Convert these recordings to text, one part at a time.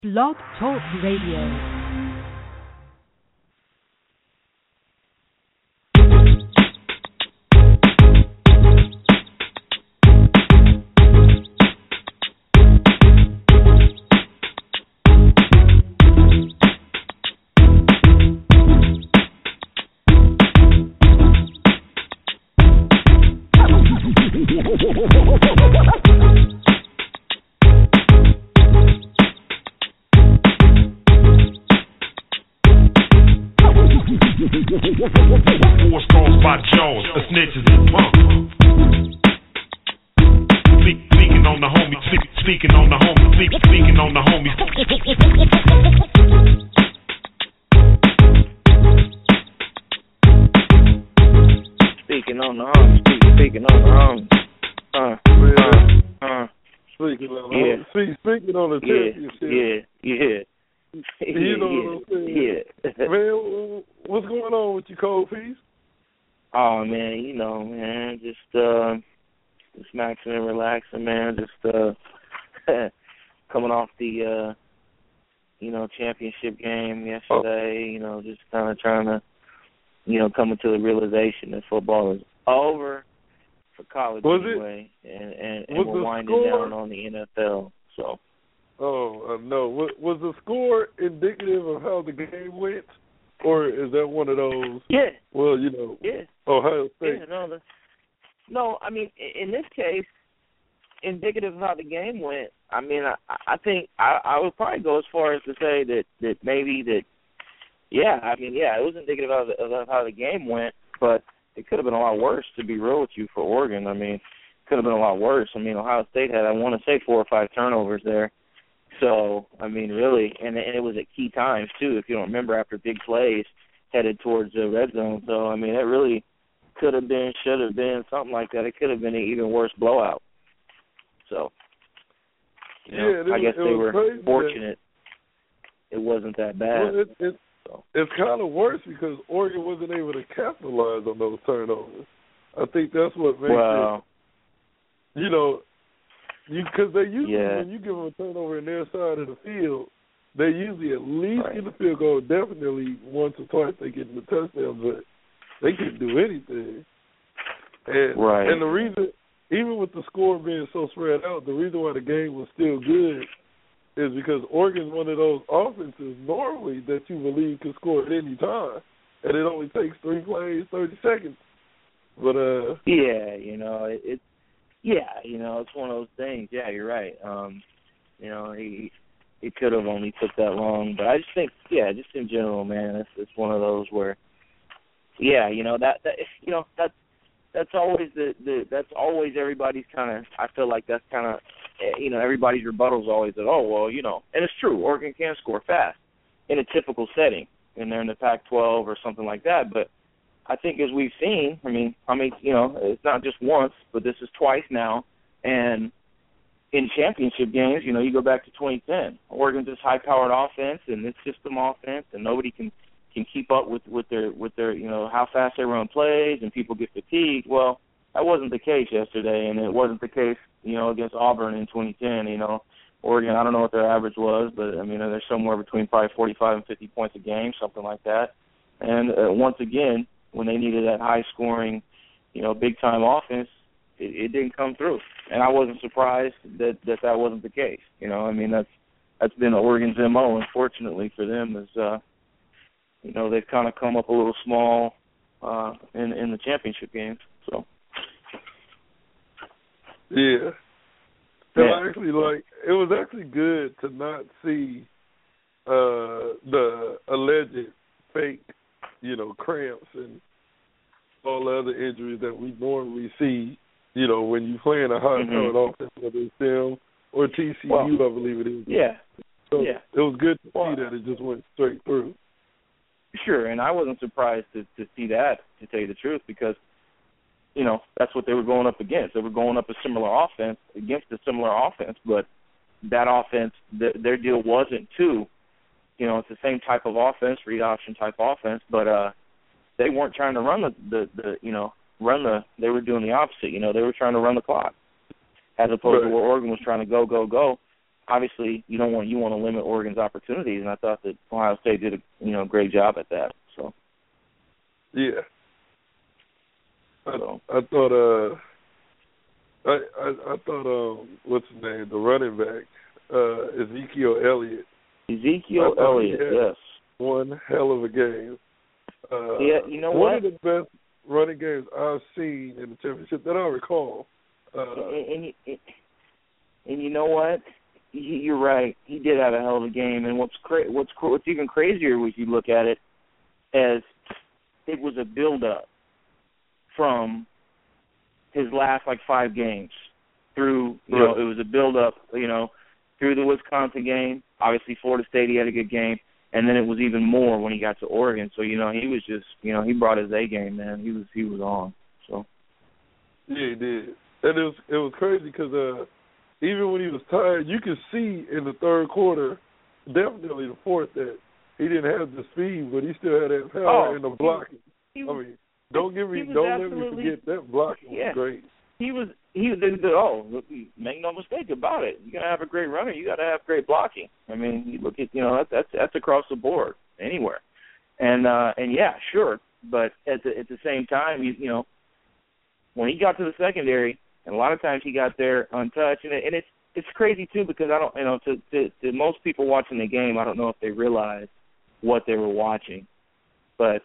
Blog Talk Radio. Four stars by Jones, the snitches and punk. Speaking on the homies, speaking on the homies, speaking on the homies. Speaking on the homies, speaking on the homies. Speaking on the homies. Speaking on the championship. Yeah. You know what I'm saying? Yeah. Man, what's going on with you, Cold Piece? Oh, man, just maxing and relaxing, man. Just coming off the, championship game yesterday, just kind of trying to, coming to the realization that football is over for college anyway, and we're winding down on the NFL, so. Oh, no. Was the score indicative of how the game went? Or is that one of those? Yeah. Well, Yeah. Ohio State. Yeah, no, I mean, in this case, indicative of how the game went, I mean, I think I would probably go as far as to say that maybe that, it was indicative of how the game went, but it could have been a lot worse, to be real with you, for Oregon. I mean, it could have been a lot worse. I mean, Ohio State had, I want to say, 4 or 5 turnovers there. So, I mean, really, and it was at key times, too, if you don't remember, after big plays headed towards the red zone. So, I mean, it really could have been, should have been, something like that. It could have been an even worse blowout. So, I guess they were fortunate it wasn't that bad. Well, it's kind of worse because Oregon wasn't able to capitalize on those turnovers. I think that's what makes it, because they usually, when you give them a turnover in their side of the field, they usually at least get the field goal. Definitely once or twice they get in the touchdown, but they can't do anything. And the reason, even with the score being so spread out, the reason why the game was still good is because Oregon's one of those offenses normally that you believe can score at any time, and it only takes 3 plays, 30 seconds. But it's one of those things. Yeah, you're right. It could have only took that long, but I just think, just in general, man, it's one of those where, that's always that's always everybody's kind of. I feel like that's kind of, everybody's rebuttal is always that, and it's true. Oregon can score fast in a typical setting, and they're in the Pac-12 or something like that, but. I think as we've seen, it's not just once, but this is twice now. And in championship games, you go back to 2010, Oregon's this high-powered offense and this system offense, and nobody can keep up with their how fast they run plays, and people get fatigued. Well, that wasn't the case yesterday, and it wasn't the case, against Auburn in 2010. Oregon, I don't know what their average was, but they're somewhere between probably 45 and 50 points a game, something like that. And once again, when they needed that high-scoring, big-time offense, it didn't come through. And I wasn't surprised that wasn't the case. That's been Oregon's MO, unfortunately, for them, is, they've kind of come up a little small in the championship games. So. Yeah. It was actually good to not see the alleged fake cramps and all the other injuries that we normally see, when you play in a high-powered offense, whether it's them or TCU, I believe it is. Yeah. So it was good to see that it just went straight through. Sure, and I wasn't surprised to see that, to tell you the truth, because, that's what they were going up against. They were going up against a similar offense, but that offense, their deal wasn't to it's the same type of offense, read option type offense, but they weren't trying to run they were doing the opposite. They were trying to run the clock as opposed to where Oregon was trying to go. obviously you want to limit Oregon's opportunities, and I thought that Ohio State did a great job at that. So yeah, I thought I thought what's his name, the running back, Ezekiel Elliott. Ezekiel Elliott, yes, one hell of a game. Yeah, you know one what? of the best running games I've seen in the championship that I recall. And you know what? You're right. He did have a hell of a game. And what's even crazier was you look at it as it was a build-up from his last 5 games through. You know, it was a build-up. Through the Wisconsin game. Obviously, Florida State, he had a good game. And then it was even more when he got to Oregon. So, he was just, he brought his A game, man. He was on. So. Yeah, he did. And it was crazy because even when he was tired, you could see in the third quarter, definitely the fourth, that he didn't have the speed, but he still had that power and the blocking. Don't let me forget that blocking was great. Make no mistake about it. You got to have a great runner. You got to have great blocking. I mean, you look at, that's across the board anywhere. And yeah, sure. But at the same time, when he got to the secondary, and a lot of times he got there untouched, and it's crazy too because I don't, to most people watching the game, I don't know if they realized what they were watching, but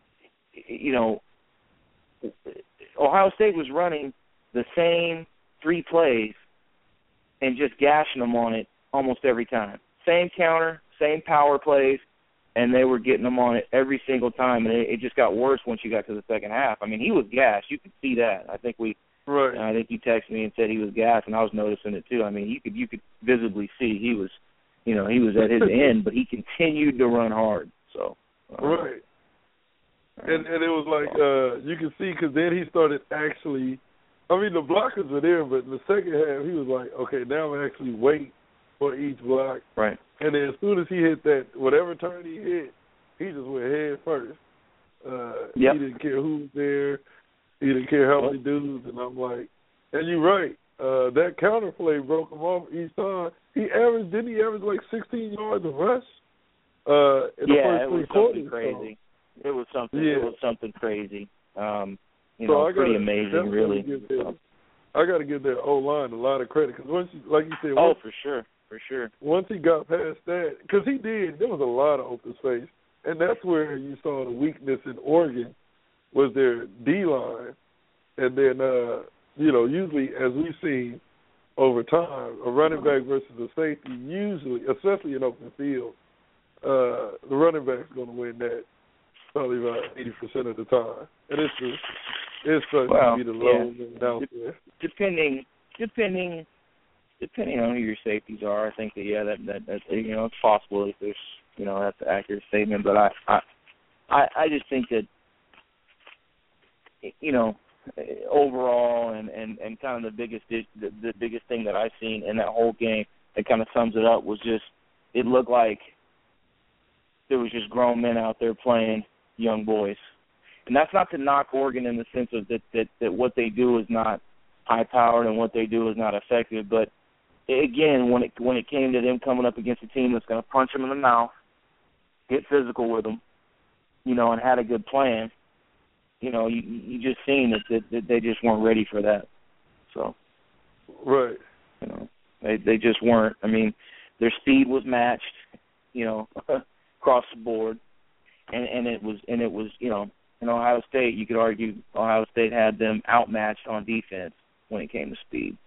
Ohio State was running the same 3 plays and just gashing them on it almost every time. Same counter, same power plays, and they were getting them on it every single time, and it just got worse once you got to the second half. I mean, he was gassed. You could see that. I think you texted me and said he was gassed, and I was noticing it too. I mean, you could visibly see he was at his end, but he continued to run hard. So right. And it was like you can see because then he started actually. I mean, the blockers were there, but in the second half, he was like, okay, now I'm actually wait for each block. Right. And then as soon as he hit that, whatever turn he hit, he just went head first. He didn't care who was there. He didn't care how many dudes. And I'm like, and you're right. That counter play broke him off each time. Didn't he average like 16 yards of rush? In the first 3 quarters. Crazy. So. It was something. Yeah. It was something crazy. Pretty amazing, really. I got to give that O-line a lot of credit because once, like you said, for sure. Once he got past that, because there was a lot of open space, and that's where you saw the weakness in Oregon was their D-line, and then usually as we've seen over time, a running back versus a safety usually, especially in open field, the running back's going to win that probably about 80% of the time, and it's supposed to be the low and out there. Depending on who your safeties are, I think that it's possible if there's that's an accurate statement. But I just think that overall and kind of the biggest thing that I've seen in that whole game that kind of sums it up was just it looked like there was just grown men out there playing young boys. And that's not to knock Oregon in the sense of that what they do is not high-powered and what they do is not effective. But, again, when it came to them coming up against a team that's going to punch them in the mouth, get physical with them, and had a good plan, you just seen that they just weren't ready for that. So, right. They just weren't. I mean, their speed was matched, across the board, and it was in Ohio State, you could argue Ohio State had them outmatched on defense when it came to speed.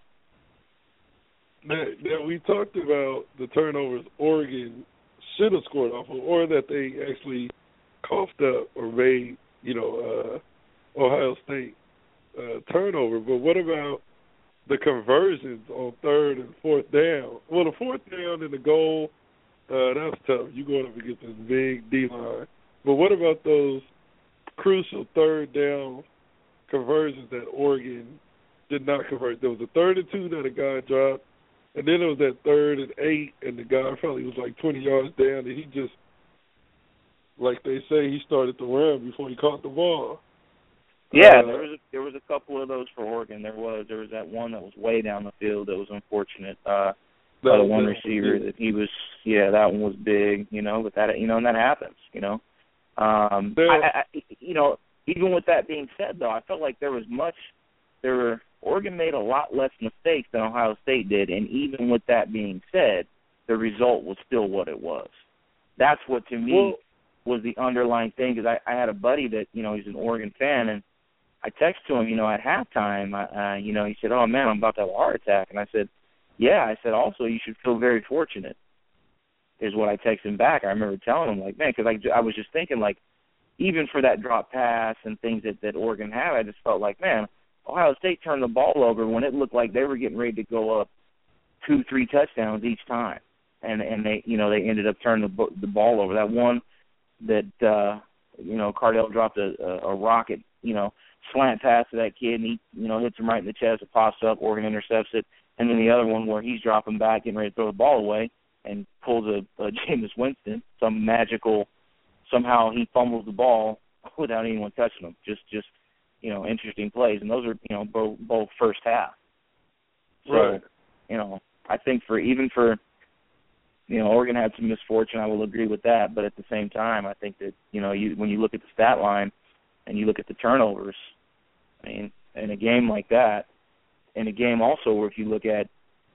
Now we talked about the turnovers Oregon should have scored off of, or that they actually coughed up or made, Ohio State turnover. But what about the conversions on third and fourth down? Well, the fourth down and the goal, that's tough. You're going up against this big D-line. But what about those crucial third down conversions that Oregon did not convert? There was a 3rd and 2 that a guy dropped, and then there was that 3rd and 8, and the guy probably was like 20 yards down, and he just, like they say, he started to run before he caught the ball. Yeah, there was a couple of those for Oregon. There was that one that was way down the field that was unfortunate. by the one receiver that he was. Yeah, that one was big. But that and that happens. Even with that being said, though, I felt like Oregon made a lot less mistakes than Ohio State did, and even with that being said, the result was still what it was. That's what, to me, was the underlying thing, because I had a buddy that, he's an Oregon fan, and I texted to him, at halftime, he said, "Oh, man, I'm about to have a heart attack." And I said, "Yeah." I said, "Also, you should feel very fortunate," is what I texted him back. I remember telling him, like, man, because I was just thinking, like, even for that drop pass and things that Oregon had, I just felt like, man, Ohio State turned the ball over when it looked like they were getting ready to go up 2-3 touchdowns each time. And they ended up turning the ball over. That one that Cardell dropped a rocket slant pass to that kid, and he hits him right in the chest. It pops up. Oregon intercepts it, and then the other one where he's dropping back, getting ready to throw the ball away, and pulls a Jameis Winston. Somehow he fumbles the ball without anyone touching him. Just interesting plays, and those are both first half. So, right. I think for Oregon had some misfortune. I will agree with that, but at the same time, I think that when you look at the stat line and you look at the turnovers, I mean, in a game like that, in a game also where if you look at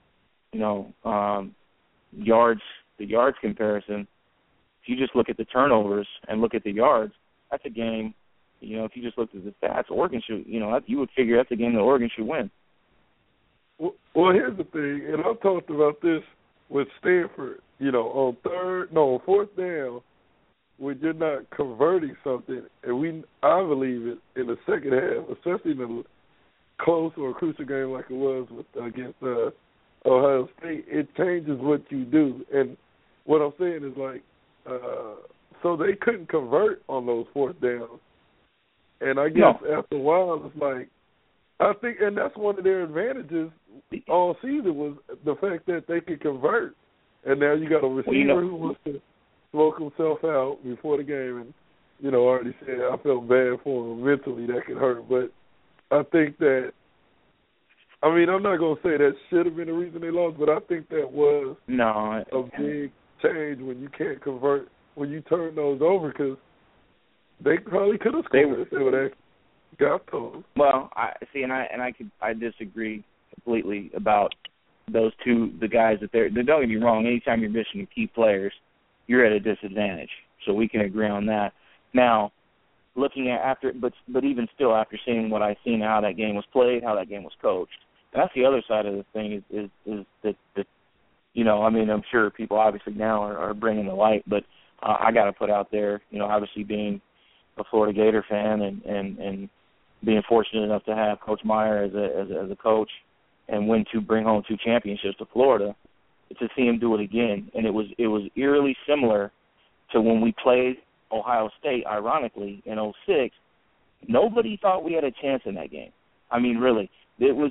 the yards comparison, if you just look at the turnovers and look at the yards, that's a game. If you just looked at the stats, Oregon should. You would figure that's a game that Oregon should win. Well, here's the thing, and I've talked about this with Stanford, on fourth down, when you're not converting something, and I believe it in the second half, especially in a close or a crucial game like it was against Ohio State, it changes what you do. And what I'm saying is, like, so they couldn't convert on those fourth downs. And I guess after a while, it's like, I think, and that's one of their advantages all season was the fact that they could convert. And now you got a receiver who wants to smoke himself out before the game. And, already said I felt bad for him mentally. That could hurt. But I think that, I'm not going to say that should have been the reason they lost, but I think that was a big change when you can't convert, when you turn those over, because they probably could have scored if they would have got those. Well, I disagree completely about those two, the guys that don't get me wrong, anytime you're missing key players, you're at a disadvantage. So we can agree on that. Now, looking at but even still, after seeing what I've seen, how that game was played, how that game was coached, and that's the other side of the thing is that I'm sure people obviously now are bringing the light, but I got to put out there, obviously being a Florida Gator fan and being fortunate enough to have Coach Meyer as a coach and bring home 2 championships to Florida, to see him do it again. And it was eerily similar to when we played Ohio State, ironically, in 2006. Nobody thought we had a chance in that game. I mean, really. It was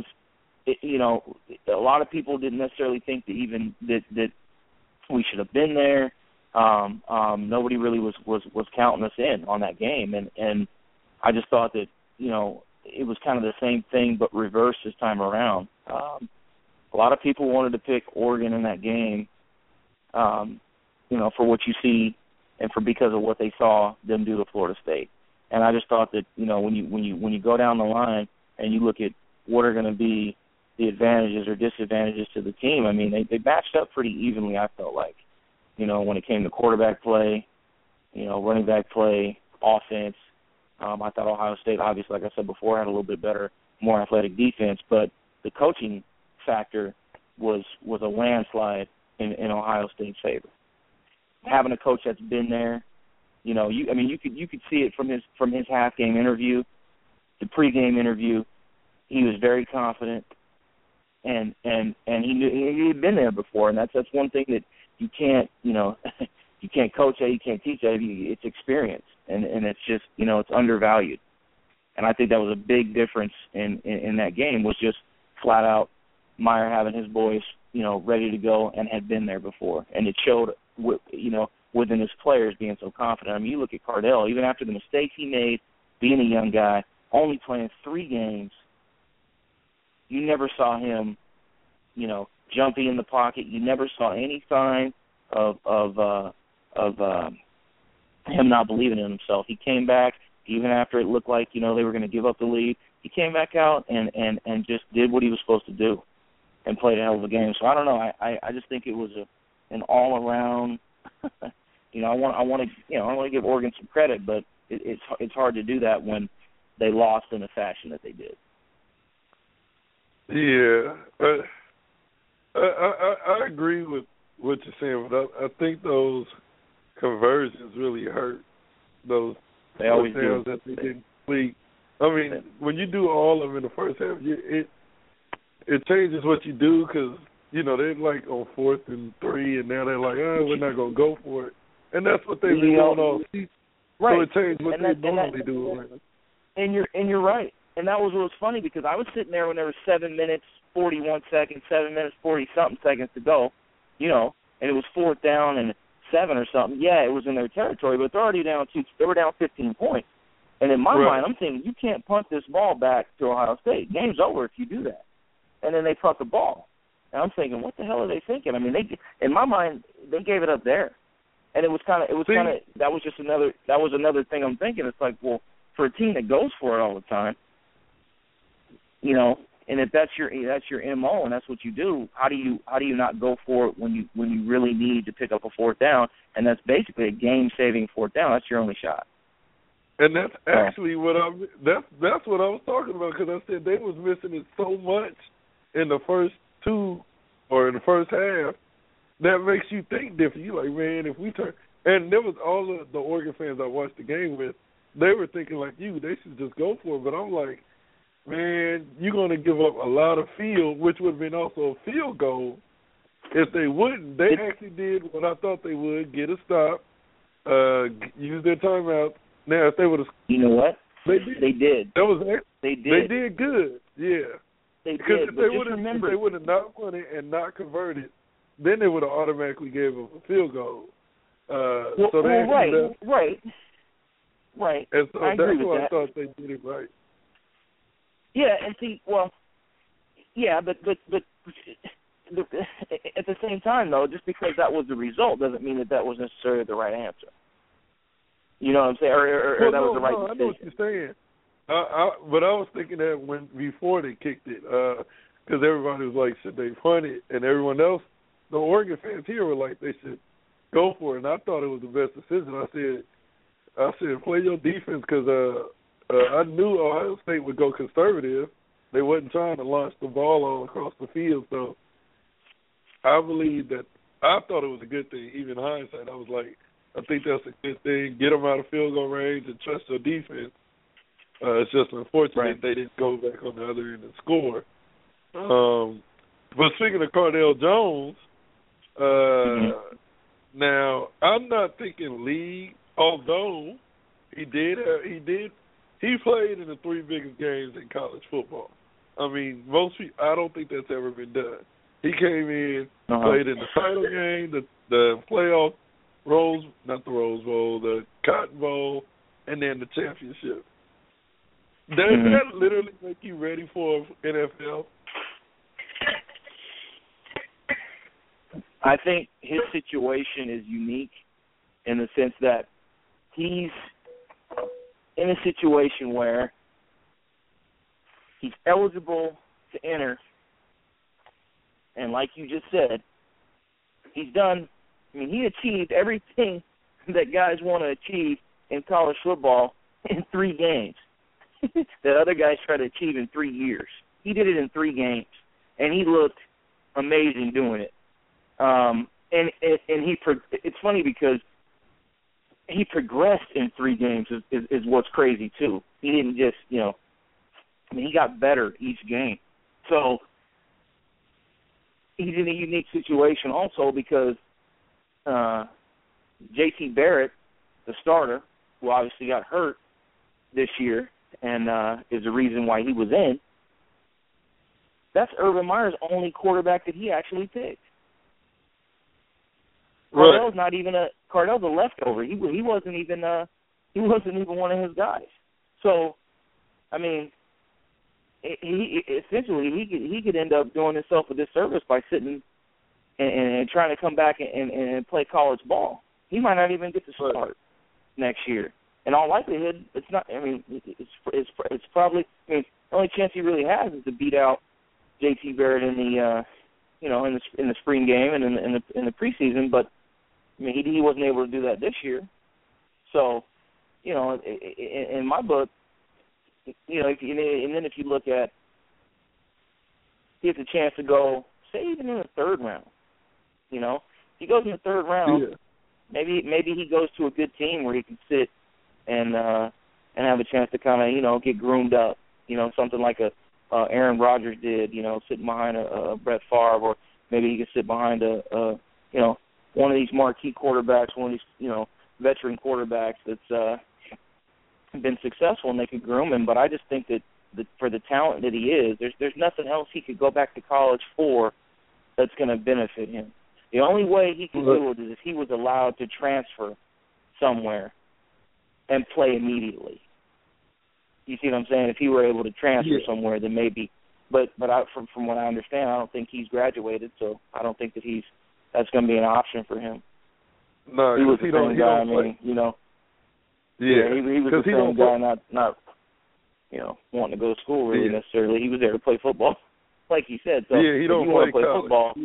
a lot of people didn't necessarily think that we should have been there. Nobody really was counting us in on that game, and I just thought that it was kind of the same thing but reversed this time around. A lot of people wanted to pick Oregon in that game, for what you see and because of what they saw them do to Florida State. And I just thought that when you go down the line and you look at what are going to be the advantages or disadvantages to the team, I mean they matched up pretty evenly. I felt like. When it came to quarterback play, running back play, offense, I thought Ohio State, obviously, like I said before, had a little bit better, more athletic defense, but the coaching factor was a landslide in Ohio State's favor. Having a coach that's been there, you could see it from his half game interview, the pregame interview. He was very confident, and he knew he had been there before, and that's one thing that you can't you can't coach that, you can't teach that. It's experience, and it's just it's undervalued. And I think that was a big difference in that game, was just flat out Meyer having his boys ready to go and had been there before, and it showed within his players being so confident. I mean, you look at Cardell, even after the mistakes he made, being a young guy, only playing 3 games, you never saw him jumpy in the pocket. You never saw any sign of him not believing in himself. He came back even after it looked like, they were going to give up the lead. He came back out and just did what he was supposed to do and played a hell of a game. So I don't know. I just think it was an all around. I want to give Oregon some credit, but it's hard to do that when they lost in the fashion that they did. Yeah, I agree with what you're saying, but I think those conversions really hurt those. They always do. That they didn't complete. I mean, when you do all of them in the first half, it changes what you do because, they're like on 4th and 3, and now they're like, we're not going to go for it. And that's what they've been doing all season. Right. So it changed what they normally do. And you're right. And that was what was funny because I was sitting there when there was 7 minutes, 41 seconds, 7 minutes, 40-something seconds to go, and it was 4th down and 7 or something. Yeah, it was in their territory, but they're already down they were down 15 points. And in my mind, I'm thinking, you can't punt this ball back to Ohio State. Game's over if you do that. And then they punt the ball. And I'm thinking, what the hell are they thinking? I mean, in my mind, they gave it up there. And that was another thing I'm thinking. It's like, well, for a team that goes for it all the time, and if that's your MO and that's what you do, how do you not go for it when you really need to pick up a 4th down? And that's basically a game-saving 4th down. That's your only shot. And that's actually that's what I was talking about because I said they was missing it so much in the first in the first half that makes you think different. You like, man, if we turn, and there was all of the Oregon fans I watched the game with, they were thinking like you, they should just go for it. But I'm like, man, you're going to give up a lot of field, which would have been also a field goal if they wouldn't. They actually did what I thought they would, get a stop, use their timeout. Now, if they would have... You know what? They did. That was They did. They did good, yeah. They because did, if they would have not won it and not converted, then they would have automatically gave up a field goal. Right. And so I that's agree with why that. I thought they did it right. Yeah, and see, well, yeah, but at the same time, though, just because that was the result doesn't mean that was necessarily the right answer. You know what I'm saying? Or that was the right decision. I know what you're saying. But I was thinking that before they kicked it, because everybody was like, should they punt it? And everyone else, the Oregon fans here were like, they should go for it. And I thought it was the best decision. I said, play your defense because I knew Ohio State would go conservative. They wasn't trying to launch the ball all across the field. So I believe that I thought it was a good thing. Even in hindsight, I was like, I think that's a good thing. Get them out of field goal range and trust their defense. It's just unfortunate they didn't go back on the other end and score. But speaking of Cardale Jones, now I'm not thinking league, although he played in the 3 biggest games in college football. I mean, I don't think that's ever been done. He came in, played in the title game, the playoff not the Rose Bowl, the Cotton Bowl, and then the championship. Does that literally make you ready for NFL? I think his situation is unique in the sense that he's in a situation where he's eligible to enter, and like you just said, he achieved everything that guys want to achieve in college football in 3 games that other guys try to achieve in 3 years. He did it in 3 games, and he looked amazing doing it. It's funny because he progressed in 3 games is what's crazy too. He didn't just, he got better each game. So he's in a unique situation also because J.T. Barrett, the starter, who obviously got hurt this year and is the reason why he was in, that's Urban Meyer's only quarterback that he actually picked. Cardell's not even Cardell's a leftover. He wasn't even one of his guys. So, I mean, he essentially he could end up doing himself a disservice by sitting and trying to come back and play college ball. He might not even get to start next year. In all likelihood, it's not. I mean, it's probably. I mean, the only chance he really has is to beat out J.T. Barrett in the in the spring game and in the preseason. But I mean, he wasn't able to do that this year. So, in my book, and then if you look at, he has a chance to go, say, even in the third round. If he goes in the third round, maybe he goes to a good team where he can sit and have a chance to kind of get groomed up. Something like Aaron Rodgers did. Sitting behind a Brett Favre, or maybe he could sit behind one of these marquee quarterbacks, one of these veteran quarterbacks that's been successful, and they could groom him. But I just think that for the talent that he is, there's nothing else he could go back to college for that's going to benefit him. The only way he could do it is if he was allowed to transfer somewhere and play immediately. You see what I'm saying? If he were able to transfer somewhere, then maybe. But from what I understand, I don't think he's graduated, so I don't think that that's going to be an option for him. No, he was he the same guy. I mean, he was the same guy, not wanting to go to school really necessarily. He was there to play football, like he said. So he don't want to play college. Football.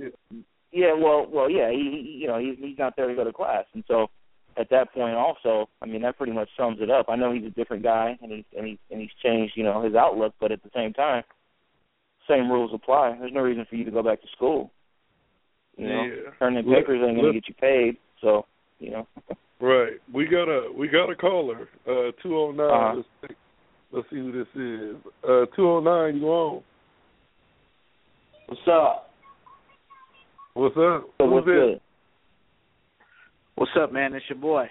He's not there to go to class, and so at that point, also, I mean, that pretty much sums it up. I know he's a different guy, and he's changed, his outlook, but at the same time, same rules apply. There's no reason for you to go back to school. Turning papers ain't gonna get you paid, so Right. We got a caller. 209. Let's see who this is. 209. You on? What's up? What's up? What's good? What's up, man? It's your boy.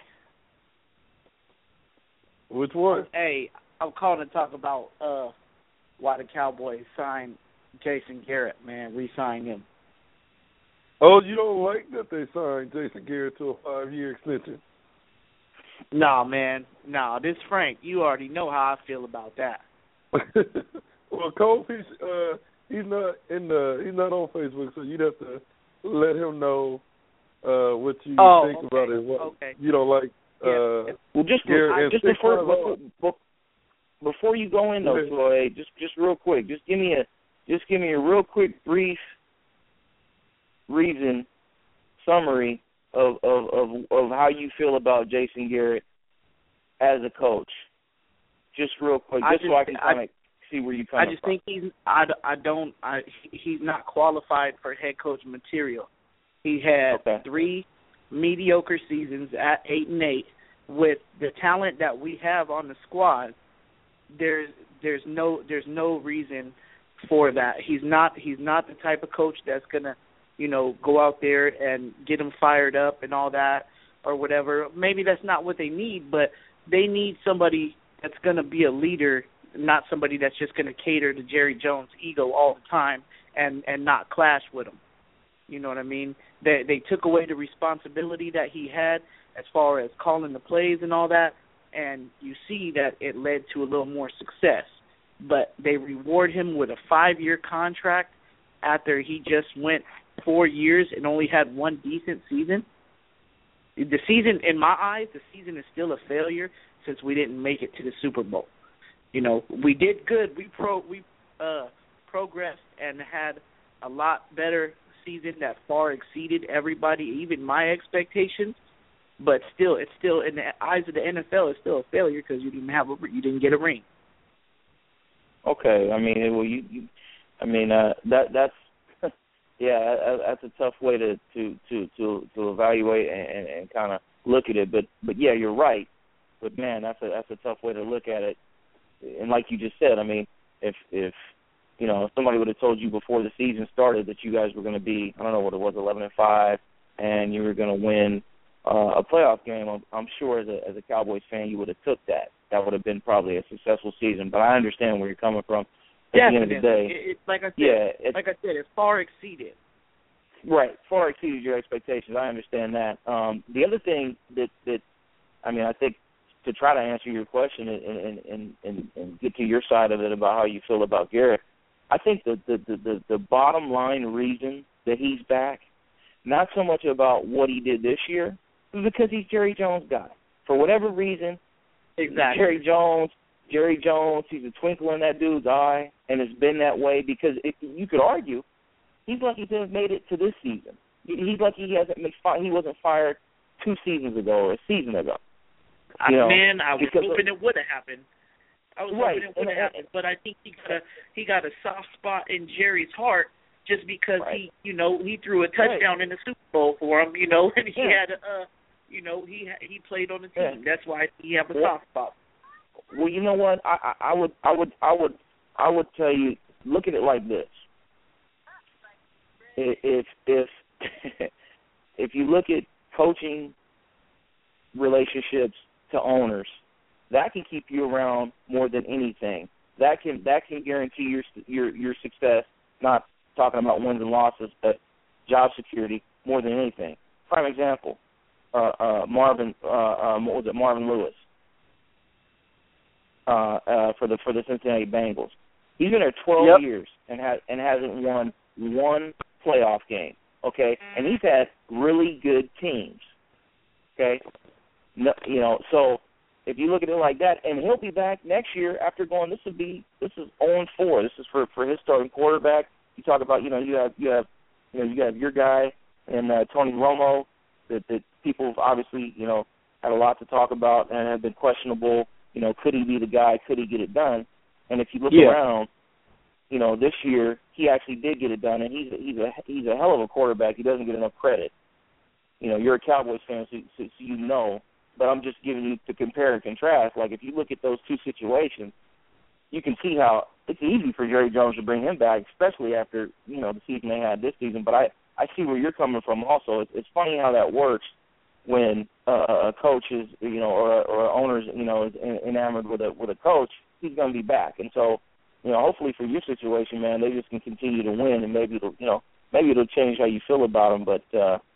Which one? Hey, I'm calling to talk about why the Cowboys signed Jason Garrett, man. Re-signed him. Oh, you don't like that they signed Jason Garrett to a 5-year extension? Nah, man. Nah, this Frank. You already know how I feel about that. Well, Cole, he's not on Facebook, so you'd have to let him know what you think about it. What you don't like. Well, before you go in though, Troy, just real quick, just give me a real quick brief summary of how you feel about Jason Garrett as a coach. Just real quick, so I can kind of see where you come from. I just think he's not qualified for head coach material. He had 3 mediocre seasons at 8-8. With the talent that we have on the squad, there's no reason for that. He's not the type of coach that's gonna go out there and get them fired up and all that or whatever. Maybe that's not what they need, but they need somebody that's going to be a leader, not somebody that's just going to cater to Jerry Jones' ego all the time and not clash with him. You know what I mean? They took away the responsibility that he had as far as calling the plays and all that, and you see that it led to a little more success. But they reward him with a 5-year contract after he just went 4 years and only had one decent season. The season, in my eyes, the season is still a failure since we didn't make it to the Super Bowl. We did good. We progressed and had a lot better season that far exceeded everybody, even my expectations. But still, it's still in the eyes of the NFL, it's still a failure because you didn't get a ring. Okay, I mean, that's that's a tough way to evaluate and kind of look at it. But yeah, you're right. But man, that's a tough way to look at it. And like you just said, I mean, if somebody would have told you before the season started that you guys were going to be, I don't know what it was, 11-5, and you were going to win a playoff game, I'm sure as a Cowboys fan you would have took that. That would have been probably a successful season. But I understand where you're coming from. At the end of the day, like I said, it far exceeded. Right, far exceeded your expectations. I understand that. The other thing that I think to try to answer your question and get to your side of it about how you feel about Garrett, I think the bottom line reason that he's back not so much about what he did this year, but because he's Jerry Jones' guy. For whatever reason, exactly. Jerry Jones, he's a twinkle in that dude's eye, and it's been that way because you could argue he's lucky to have made it to this season. He's lucky he wasn't fired 2 seasons ago or a season ago. I was hoping it would have happened. Hoping it would have happened, but I think he got a soft spot in Jerry's heart just because he threw a touchdown in the Super Bowl for him, and he had he played on the team. That's why he have a soft spot. Well, you know what? I would tell you, look at it like this. If you look at coaching relationships to owners, that can keep you around more than anything. That can guarantee your success. Not talking about wins and losses, but job security more than anything. Prime example, Marvin Lewis for the Cincinnati Bengals. He's been there 12 years and hasn't won one playoff game. Okay, and he's had really good teams. Okay, so if you look at it like that, and he'll be back next year after going. This is 0-4. This is for his starting quarterback. You talk about you have your guy and Tony Romo that people have obviously had a lot to talk about and have been questionable. Could he be the guy? Could he get it done? And if you look around, this year he actually did get it done, and he's a hell of a quarterback. He doesn't get enough credit. You're a Cowboys fan, so you know. But I'm just giving you to compare and contrast. Like if you look at those two situations, you can see how it's easy for Jerry Jones to bring him back, especially after the season they had this season. But I see where you're coming from. Also, it's funny how that works when a coach is or owner's is enamored with a coach. He's going to be back, and so hopefully for your situation, man, they just can continue to win, and maybe it'll change how you feel about them. But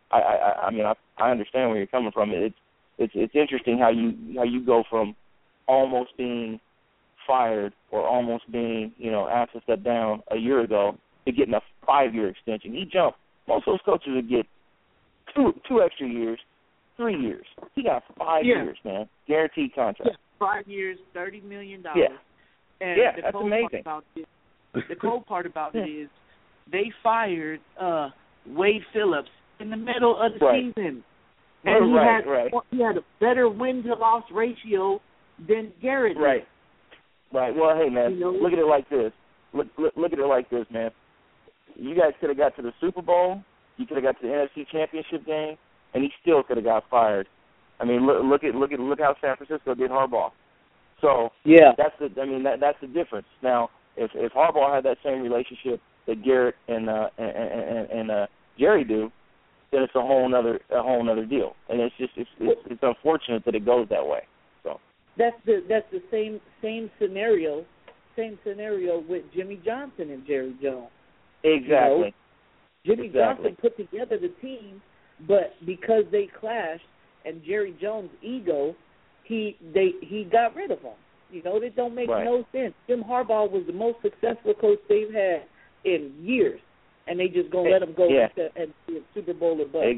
I understand where you're coming from. It's interesting how you go from almost being fired or almost being asked to step down a year ago to getting a 5-year extension. He jumped. Most of those coaches would get two extra years, 3 years. He got 5 years, man, guaranteed contract. 5 years, $30 million. Yeah. And that's amazing. The cool part about it is they fired Wade Phillips in the middle of the season. And he had a better win-to-loss ratio than Garrett did. Right. Well, hey, man, look at it like this. Look at it like this, man. You guys could have got to the Super Bowl. You could have got to the NFC Championship game, and he still could have got fired. I mean, look how San Francisco did Harbaugh. So that's the difference. Now, if Harbaugh had that same relationship that Garrett and Jerry do, then it's a whole nother deal. And it's unfortunate that it goes that way. So that's the same scenario with Jimmy Johnson and Jerry Jones. Exactly. Jimmy Johnson put together the team, but because they clashed and Jerry Jones' ego, he got rid of him. It don't make no sense. Jim Harbaugh was the most successful coach they've had in years, and they just gonna let him go and be a Super Bowl or bust.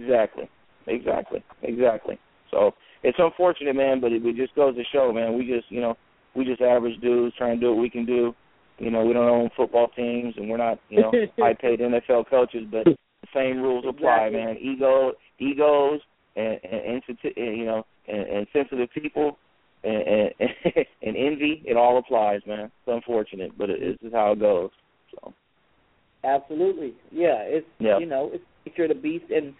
Exactly. So it's unfortunate, man, but it just goes to show, man. We just average dudes trying to do what we can do. We don't own football teams, and we're not high-paid NFL coaches, but the same rules apply, man. Egos, and sensitive people, and envy, it all applies, man. It's unfortunate, but this is how it goes. So. Absolutely, it's it's nature of the beast, and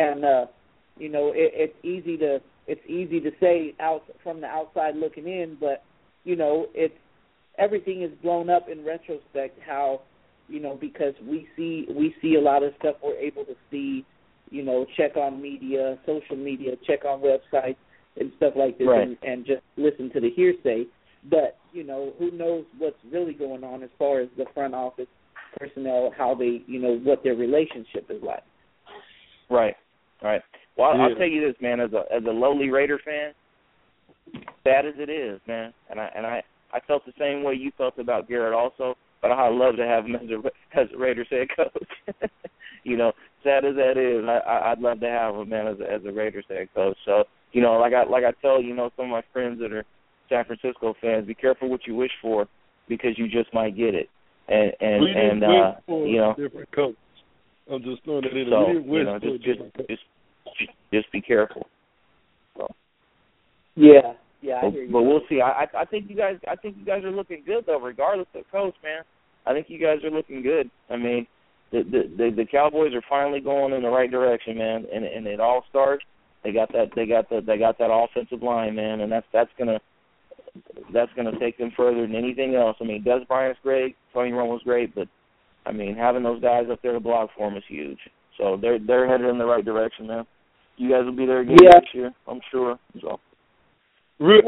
it's easy to say out from the outside looking in, but it's everything is blown up in retrospect. How because we see a lot of stuff we're able to see, check on media, social media, check on websites and stuff like this, and just listen to the hearsay. But who knows what's really going on as far as the front office personnel, how they, what their relationship is like. Right. Well, I'll tell you this, man. As a lowly Raider fan, bad as it is, man, and I felt the same way you felt about Garrett also, but I'd love to have him as a Raiders head coach. sad as that is, I'd love to have him, man, as a Raiders head coach. So, you know, like I tell, you know, some of my friends that are San Francisco fans, be careful what you wish for, because you just might get it. And you know, different coach. I'm just throwing it in. So, you know, just be careful. So. Yeah, I hear you. But we'll see. I think you guys are looking good though, regardless of coach, man. I think you guys are looking good. I mean, the Cowboys are finally going in the right direction, man. And it all starts. They got that offensive line, man, and that's gonna take them further than anything else. I mean, Des Bryant's great, Tony Romo's great, but I mean, having those guys up there to block for them is huge. So they're headed in the right direction, man. You guys will be there again this year, I'm sure. So real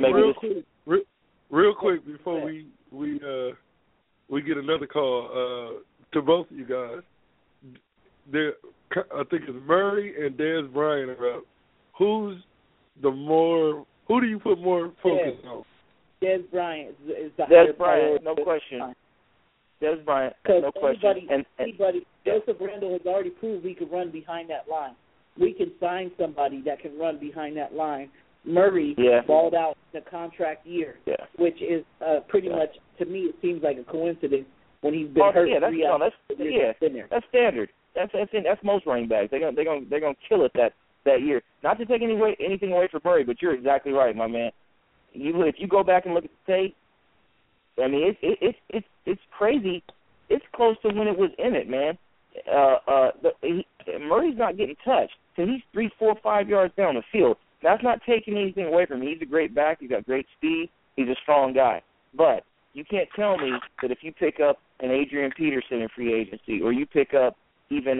quick before we get another call to both of you guys. I think it's Murray and Des Bryant are up. Who do you put more focus on? Des Bryant is the Des Bryant, no question. Des Bryant, no question. Joseph Randle has already proved he can run behind that line. We can sign somebody that can run behind that line. Murray balled out in the contract year, which is pretty much, to me, it seems like a coincidence when he's been hurt. That's standard. That's most running backs. They're gonna kill it that year. Not to take anything away from Murray, but you're exactly right, my man. If you go back and look at the tape, I mean, it's crazy. It's close to when it was in it, man. Murray's not getting touched till he's 3, 4, 5 yards down the field. That's not taking anything away from him. He's a great back. He's got great speed. He's a strong guy. But you can't tell me that if you pick up an Adrian Peterson in free agency, or you pick up even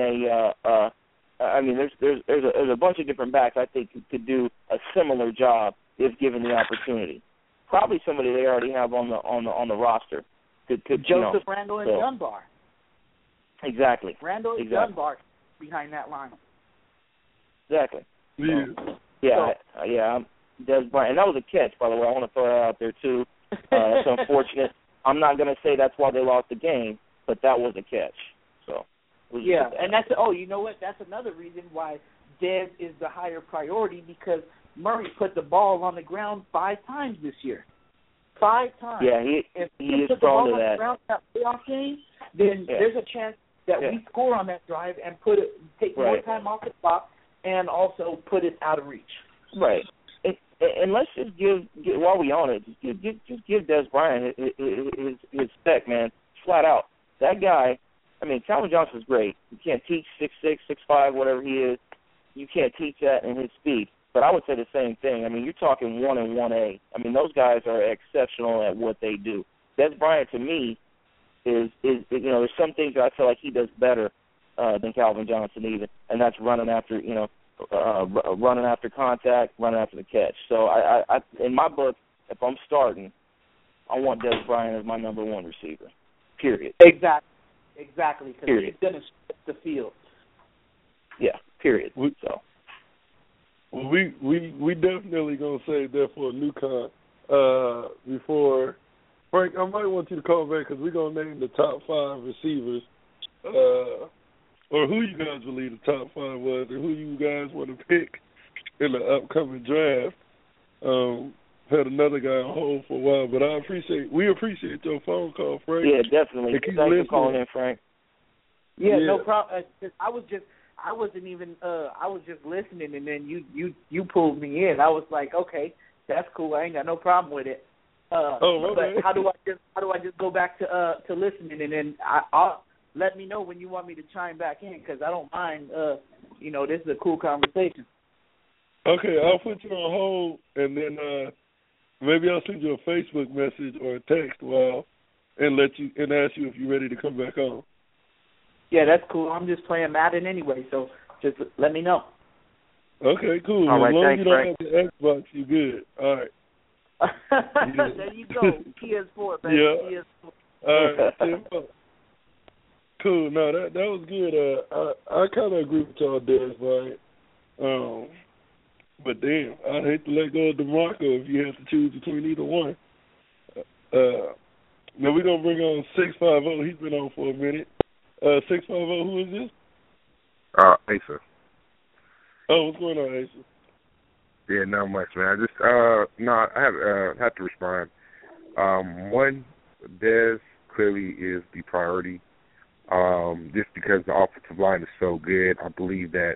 there's a bunch of different backs I think could do a similar job if given the opportunity. Probably somebody they already have on the roster. Could Joseph Randle and Dunbar. Exactly. Randle and Dunbar behind that line. Exactly. Yeah. I'm Des Bryant. And that was a catch, by the way. I want to throw that out there, too. It's unfortunate. I'm not going to say that's why they lost the game, but that was a catch. So. And that's you know what? That's another reason why Des is the higher priority, because Murray put the ball on the ground 5 times this year. 5 times. Yeah, he is strong to that. If he put the ball on the ground in that playoff game, then there's a chance that we score on that drive and take more time off the clock and also put it out of reach. Right. And let's just give while we on it, just give Des Bryant his spec, man, flat out. That guy, I mean, Calvin Johnson's great. You can't teach 6'6", 6'5", whatever he is. You can't teach that in his speed. But I would say the same thing. I mean, you're talking 1 and 1A. I mean, those guys are exceptional at what they do. Des Bryant, to me, is there's some things that I feel like he does better than Calvin Johnson even, and that's running after contact, running after the catch. So I in my book, if I'm starting, I want Des Bryant as my number 1 receiver. Period. Exactly. Because he's going to stretch the field. Yeah. Period. We definitely gonna save that for a new con. Before Frank, I might want you to call back because we're gonna name the top 5 receivers, or who you guys believe the top 5 was, and who you guys want to pick in the upcoming draft. Had another guy on hold for a while, but we appreciate your phone call, Frank. Yeah, definitely. Thanks for calling in, Frank. Yeah, no problem. I was just listening, and then you pulled me in. I was like, okay, that's cool. I ain't got no problem with it. But how do I just go back to listening, and then I'll let me know when you want me to chime back in, because I don't mind. This is a cool conversation. Okay, I'll put you on hold, and then maybe I'll send you a Facebook message or a text and ask you if you're ready to come back on. Yeah, that's cool. I'm just playing Madden anyway, so just let me know. Okay, cool. All right, as long as you don't Frank. have the Xbox, you're good. All right. There you go. PS4, baby. Yeah. PS4. All right. Cool. No, that was good. I kind of agree with y'all, Des, right? But damn, I'd hate to let go of DeMarco if you have to choose between either one. Now we're gonna bring on 650. He's been on for a minute. 650. Who is this? Asa. Oh, what's going on, Asa? Yeah, not much, man. I just I have to respond. One, Dez clearly is the priority. Just because the offensive line is so good, I believe that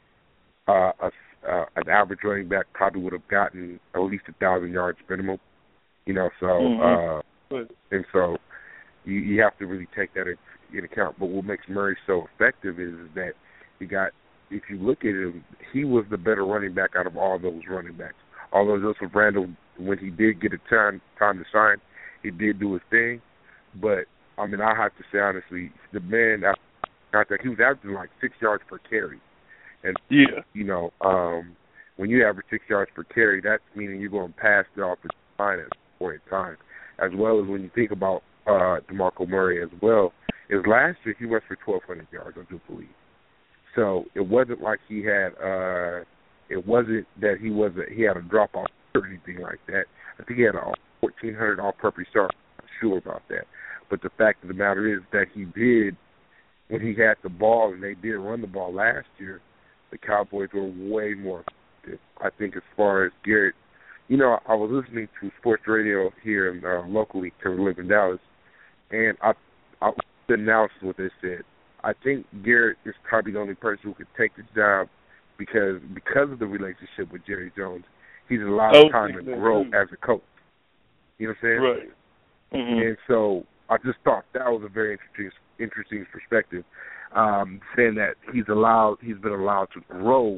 an average running back probably would have gotten at least 1,000 yards minimum. You know, so and so you have to really take that in account. But what makes Murray so effective is that if you look at him, he was the better running back out of all those running backs. Although Joseph Randle, when he did get a time to shine, he did do his thing. But I mean, I have to say honestly, the man, he was averaging like 6 yards per carry. And, you know, when you average 6 yards per carry, that's meaning you're going past the offensive line at a point in time. As well as when you think about DeMarco Murray as well, is last year he went for 1,200 yards, I do believe. So it wasn't like he had, it wasn't that he had a drop-off or anything like that. I think he had a 1,400 all-purpose yards. I'm not sure about that. But the fact of the matter is that he did, when he had the ball and they did run the ball last year, the Cowboys were way more effective. I think as far as Garrett, you know, I was listening to sports radio here locally because I live in Dallas, and I the analysis what they said. I think Garrett is probably the only person who could take the job because of the relationship with Jerry Jones. He's allowed time to grow as a coach. You know what I'm saying? Right. Mm-hmm. And so I just thought that was a very interesting perspective, saying that he's been allowed to grow,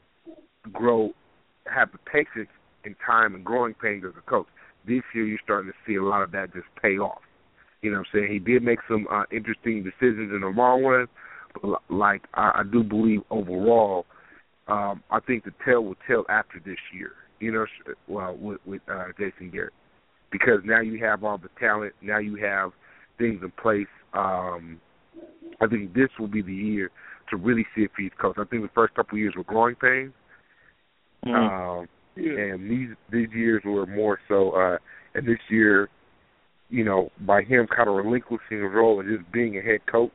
have the patience and time and growing pains as a coach. This year you're starting to see a lot of that just pay off. You know what I'm saying? He did make some interesting decisions in the long run, but like I do believe overall, I think the tale will tell after this year. You know, well with Jason Garrett, because now you have all the talent, now you have things in place. I think this will be the year to really see if he's coached. I think the first couple of years were growing pains, and these years were more so. And this year, you know, by him kind of relinquishing his role and just being a head coach,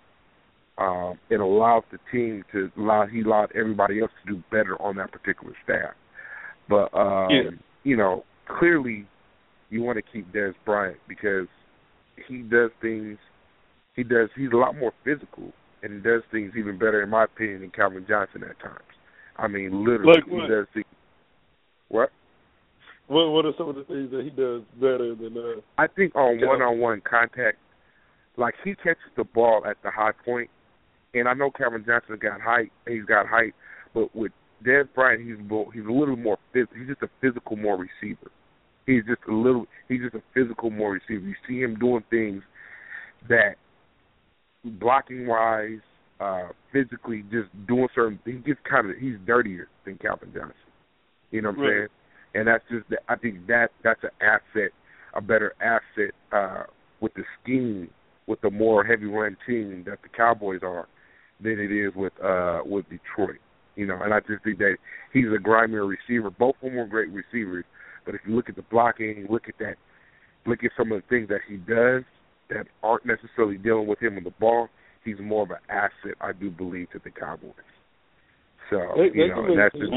it allowed the team he allowed everybody else to do better on that particular staff. But, you know, clearly you want to keep Dez Bryant because he does things, he's a lot more physical and he does things even better, in my opinion, than Calvin Johnson at times. I mean, literally, like he does things. What? What are some of the things that he does better than I think on one-on-one contact, like he catches the ball at the high point, and I know Calvin Johnson got height, but with Dez Bryant, he's a little more physical. He's just a physical more receiver. He's just a physical more receiver. You see him doing things that blocking wise, physically, just doing certain. He's dirtier than Calvin Johnson. You know what I'm saying? And that's just, I think that's an asset, a better asset with the scheme, with the more heavy run team that the Cowboys are, than it is with Detroit. You know, and I just think that he's a grimier receiver. Both of them are great receivers, but if you look at the blocking, look at some of the things that he does that aren't necessarily dealing with him on the ball, he's more of an asset, I do believe, to the Cowboys. So, you know, and that's just.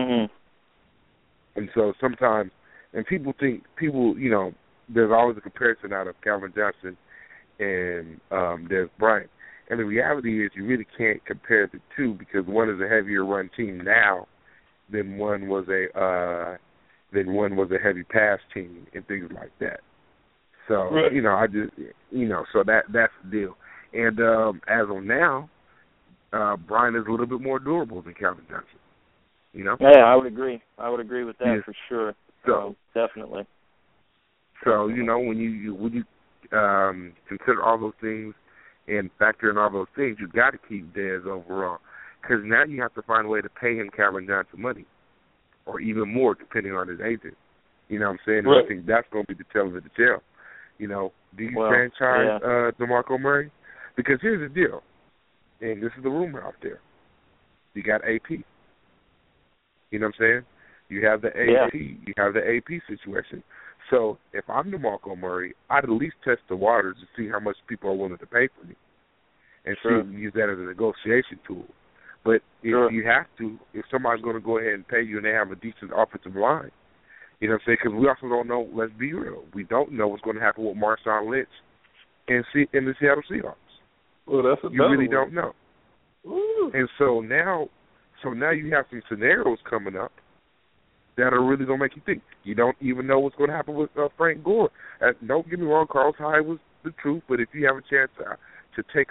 And so sometimes, and people, you know, there's always a comparison out of Calvin Johnson and Dez Bryant. And the reality is you really can't compare the two because one is a heavier run team now than one was a heavy pass team and things like that. So, you know, so that's the deal. And as of now, Bryant is a little bit more durable than Calvin Johnson. You know? Yeah, I would agree. With that for sure. So definitely. So you know, when you consider all those things and factor in all those things, you got to keep Dez overall because now you have to find a way to pay him Calvin Johnson money, or even more depending on his agent. You know what I'm saying? And I think that's going to be the tale of the tale. You know, do you franchise DeMarco Murray? Because here's the deal, and this is the rumor out there. You got AP. You know what I'm saying? You have the AP. You have the AP situation. So if I'm DeMarco Murray, I'd at least test the waters to see how much people are willing to pay for me, and use that as a negotiation tool. But if sure. you have to, if somebody's going to go ahead and pay you and they have a decent offensive line, you know what I'm saying? Because we also don't know, let's be real, we don't know what's going to happen with Marshawn Lynch in the Seattle Seahawks. Well, that's a you really one. don't know. Ooh. And so now you have some scenarios coming up that are really going to make you think. You don't even know what's going to happen with Frank Gore. Don't get me wrong, Carlos Hyde was the truth, but if you have a chance to take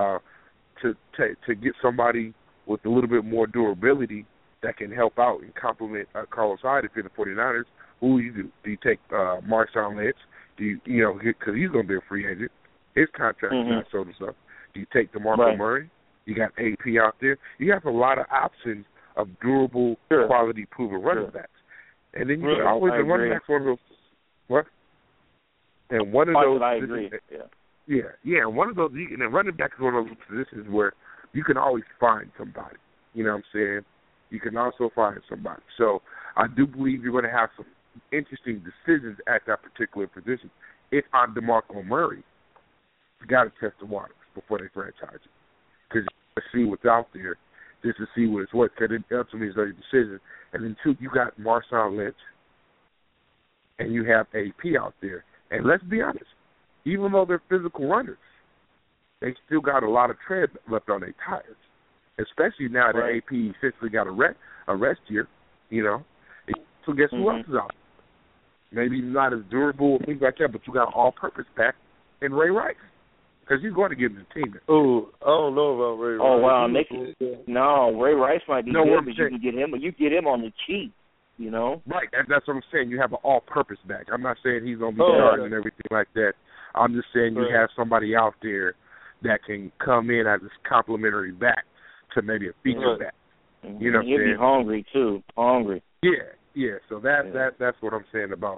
to get somebody with a little bit more durability that can help out and complement Carlos Hyde if you're the 49ers, who you do? Do you take Marshawn Lynch? Do you know, because he's going to be a free agent. His contract's not sold and stuff. Do you take DeMarco Murray? You got AP out there. You have a lot of options of durable, quality, proven running backs. And then you can always, the running back's one of those, what? And one of those, I agree. Yeah, one of those, and then running back is one of those positions where you can always find somebody. You know what I'm saying? You can also find somebody. So I do believe you're going to have some interesting decisions at that particular position. If I'm DeMarco Murray, you got to test the waters before they franchise you. Because you see what's out there, just to see what it's worth. Because it ultimately is a decision. And then, two, you got Marshawn Lynch, and you have AP out there. And let's be honest, even though they're physical runners, they still got a lot of tread left on their tires, especially now that AP essentially got a rest year, you know. So guess who else is out there? Maybe not as durable and things like that, but you got an all-purpose back in Ray Rice. Because he's going to get in the team. Oh, I don't know about Ray Rice. Oh, wow. No, Ray Rice might be good, but you can get him on the cheap, you know? Right, that's what I'm saying. You have an all-purpose back. I'm not saying he's going to be starting and everything like that. I'm just saying you have somebody out there that can come in as a complimentary back to maybe a feature back. You know what I'm saying? He'll be hungry, too. Hungry. Yeah. So that's what I'm saying about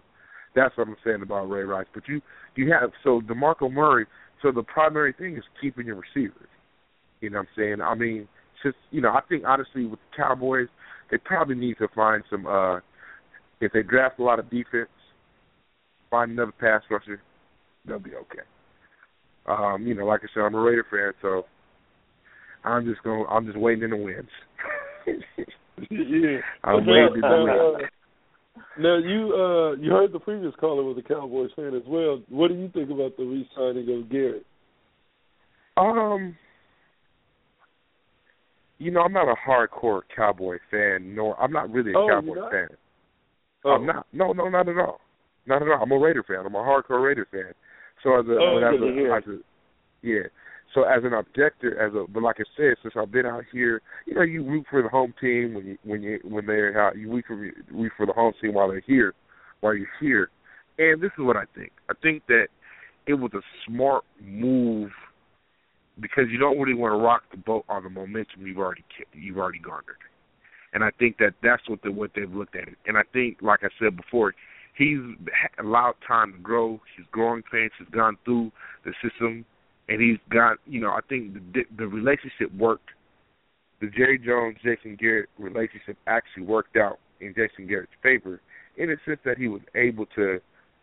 Ray Rice. But you have, so DeMarco Murray, so the primary thing is keeping your receivers. You know what I'm saying? I mean, just, you know, I think honestly with the Cowboys, they probably need to find some, if they draft a lot of defense, find another pass rusher, they'll be okay. You know, like I said, I'm a Raider fan, so I'm just waiting in the wins. Yeah. I'm waiting in the wins. Now, you heard the previous caller was a Cowboys fan as well. What do you think about the re-signing of Garrett? You know, I'm not a hardcore Cowboy fan, nor I'm not really a Cowboy fan. I'm not. No, not at all. Not at all. I'm a Raider fan. I'm a hardcore Raider fan. So So as an objector, but like I said, since I've been out here, you know, you root for the home team when they're out. You root for the home team while you're here. And this is what I think. I think that it was a smart move because you don't really want to rock the boat on the momentum you've already garnered. And I think that's what they've looked at it. And I think, like I said before, he's allowed time to grow. His growing pains has gone through the system. And he's got, you know, I think the relationship worked. The Jerry Jones, Jason Garrett relationship actually worked out in Jason Garrett's favor in the sense that he was able to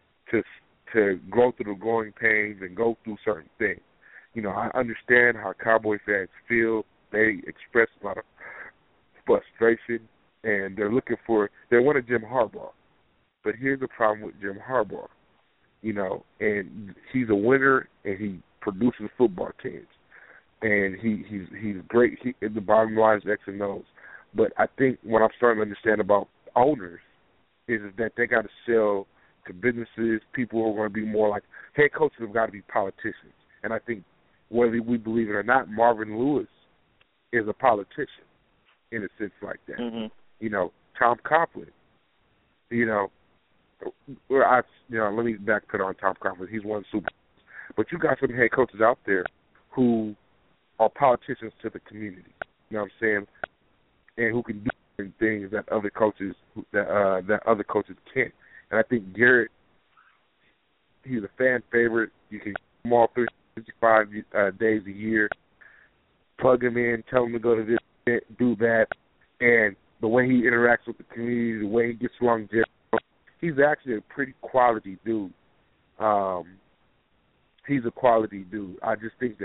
go through the growing pains and go through certain things. You know, I understand how Cowboy fans feel. They express a lot of frustration, and they want Jim Harbaugh. But here's the problem with Jim Harbaugh. You know, and he's a winner, and he produces football teams, and he's great. The bottom line is X and O's. But I think what I'm starting to understand about owners is that they got to sell to businesses, people who are going to be more like head coaches have got to be politicians. And I think whether we believe it or not, Marvin Lewis is a politician in a sense like that. Mm-hmm. You know, Tom Coughlin. You know, let me backpedal on Tom Coughlin. He's won Super Bowls. But you got some head coaches out there who are politicians to the community. You know what I'm saying? And who can do certain things that other coaches can't. And I think Garrett, he's a fan favorite. You can get him all 365 days a year. Plug him in, tell him to go to this, do that, and the way he interacts with the community, the way he gets along, he's actually a pretty quality dude. He's a quality dude. I just think that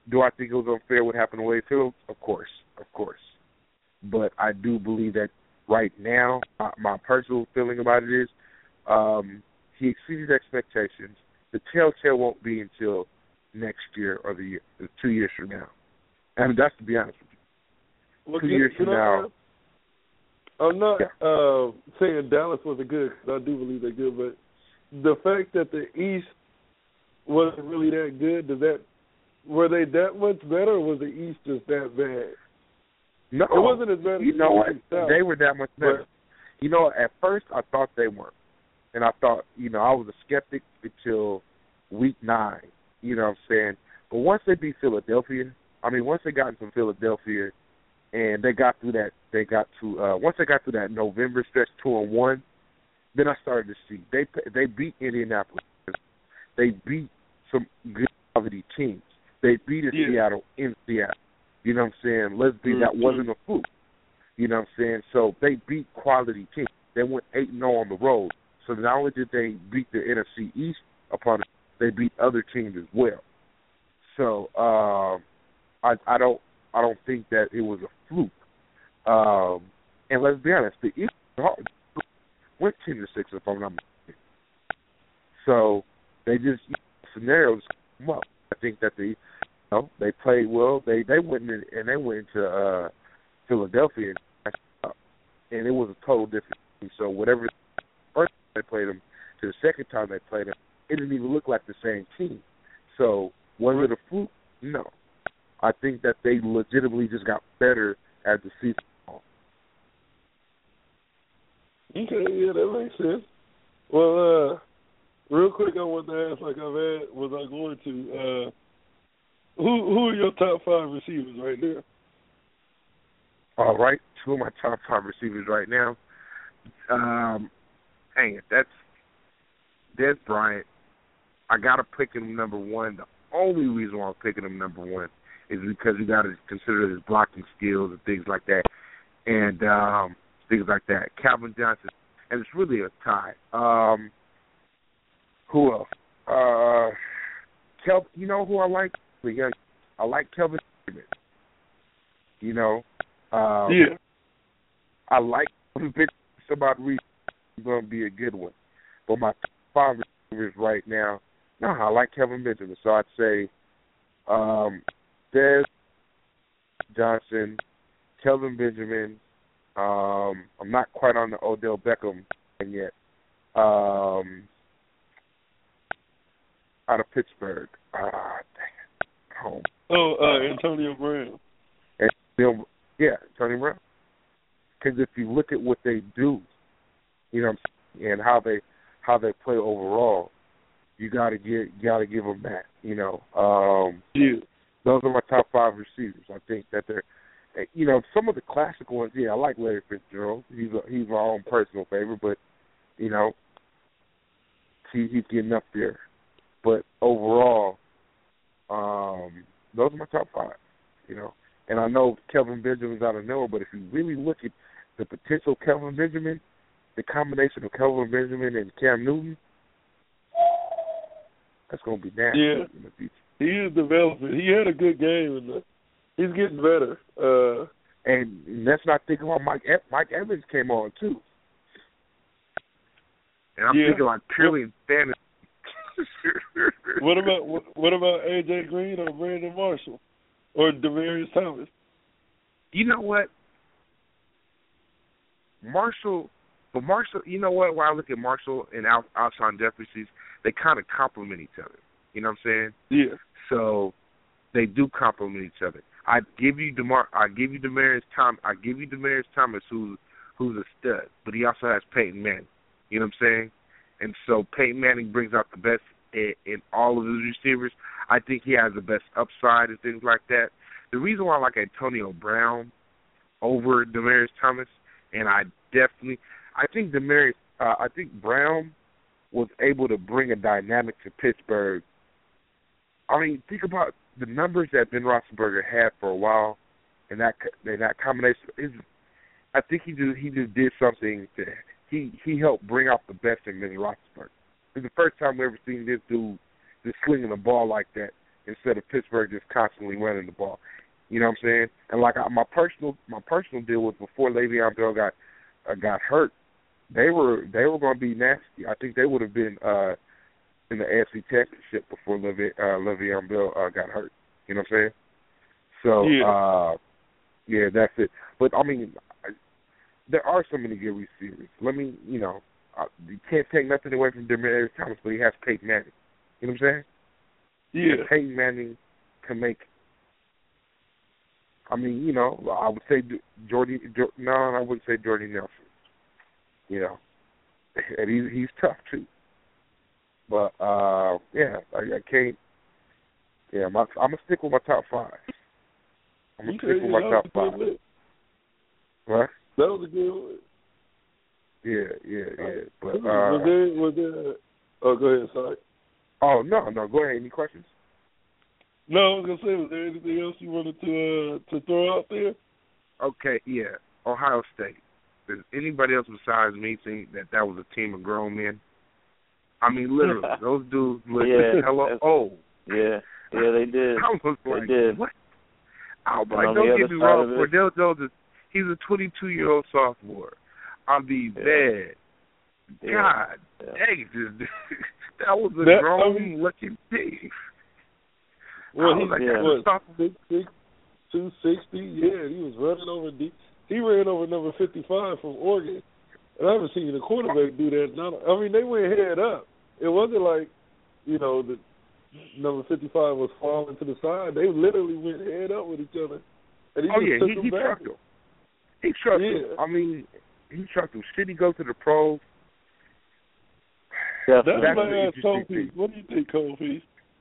Do I think it was unfair what happened to Wade Phillips? Of course. But I do believe that right now, my personal feeling about it is he exceeded expectations. The telltale won't be until next year or 2 years from now. I mean, that's to be honest with you. 2 years from now. I'm not saying Dallas wasn't good, because I do believe they're good, but the fact that the East wasn't really that good, were they that much better, or was the East just that bad? No. It wasn't as bad as you know what? South. They were that much better. You know, at first I thought they weren't. And I thought, I was a skeptic until week 9, you know what I'm saying? But once they beat Philadelphia, once they got into Philadelphia and they got through that, once they got through that November stretch 2-1, then I started to see. They beat Indianapolis. They beat some good quality teams. They beat Seattle in Seattle. You know what I'm saying? Let's be, that wasn't a fluke. You know what I'm saying? So they beat quality teams. They went 8-0 on the road. So not only did they beat the NFC East opponent, they beat other teams as well. So I don't think that it was a fluke. And let's be honest, the East went 10-6 if I'm not mistaken. So they just scenarios come up. I think that they played well. They went into Philadelphia and it was a total different team. So whatever first time they played them to the second time they played them, it didn't even look like the same team. So was it a fluke? No. I think that they legitimately just got better as the season went on. Okay, yeah, that makes sense. Well, real quick, I want to ask, like I've was I going to, who are your top 5 receivers right now? All right, 2 of my top 5 receivers right now. That's Dez Bryant. I got to pick him number 1. The only reason why I'm picking him number 1 is because you got to consider his blocking skills and things like that. And things like that. Calvin Johnson. And it's really a tie. Who else? You know who I like? I like Kelvin Benjamin. Yeah. I like somebody reason he's going to be a good one. But my top 5 receivers right now, I like Kelvin Benjamin. So I'd say Dez Johnson, Kelvin Benjamin. I'm not quite on the Odell Beckham yet. Out of Pittsburgh. Dang it. Home. Antonio Brown. Antonio Brown. Because if you look at what they do, and how they play overall, you gotta give them that. Those are my top 5 receivers. I think that they're, some of the classical ones. Yeah, I like Larry Fitzgerald. He's my own personal favorite, but he's getting up there. But overall, those are my top 5. And I know Kelvin Benjamin's out of nowhere, but if you really look at the potential Kelvin Benjamin, the combination of Kelvin Benjamin and Cam Newton, that's going to be nasty in the future. He is developing. He had a good game, and he's getting better. And let's not think about Mike Evans came on, too. And I'm thinking like purely in fantasy. What about AJ Green or Brandon Marshall or Demaryius Thomas? You know what? Marshall, you know what? When I look at Marshall and Alshon Jeffrey, they kind of complement each other. You know what I'm saying? Yeah. So they do complement each other. I give you Demaryius Thomas, who's a stud, but he also has Peyton Manning. You know what I'm saying? And so Peyton Manning brings out the best in all of his receivers. I think he has the best upside and things like that. The reason why I like Antonio Brown over Demaryius Thomas, and I think Brown was able to bring a dynamic to Pittsburgh. I mean, think about the numbers that Ben Roethlisberger had for a while, and that combination. I think he just did something that he helped bring out the best in Ben Roethlisberger. It's the first time we ever seen this dude just slinging the ball like that instead of Pittsburgh just constantly running the ball. You know what I'm saying? And like my personal deal was before Le'Veon Bell got hurt, they were going to be nasty. I think they would have been in the AFC Championship before Le'Veon Bell got hurt. You know what I'm saying? So yeah, that's it. But I mean, there are so many good receivers. You can't take nothing away from Demaryius Thomas, but he has Peyton Manning. You know what I'm saying? Yeah. And Peyton Manning can make. I mean, I would say I wouldn't say Jordy Nelson. And he's tough too. But I can't. Yeah, I'm gonna stick with my top 5. I'm gonna stick with my top 5. What? That was a good one. Yeah. But was there? Oh, go ahead. Sorry. Oh no. Go ahead. Any questions? No, I was gonna say, was there anything else you wanted to throw out there? Okay. Yeah. Ohio State. Does anybody else besides me think that was a team of grown men? I mean, literally, those dudes look hella old. Yeah, they did. I was like, they did. What? I was like, don't get me wrong. Cordell Jones, he's a 22-year-old sophomore. I mean, man, God, dang, that was a grown-looking thing. Well, he's 6'6", 260. Yeah, he was running over deep. He ran over number 55 from Oregon. And I haven't seen a quarterback do that. I mean, they went head up. It wasn't like, the number 55 was falling to the side. They literally went head up with each other. And he trucked him. He trucked him. I mean, he trucked him. Should he go to the pros? That's what I asked Kofi. What do you think, Kofi?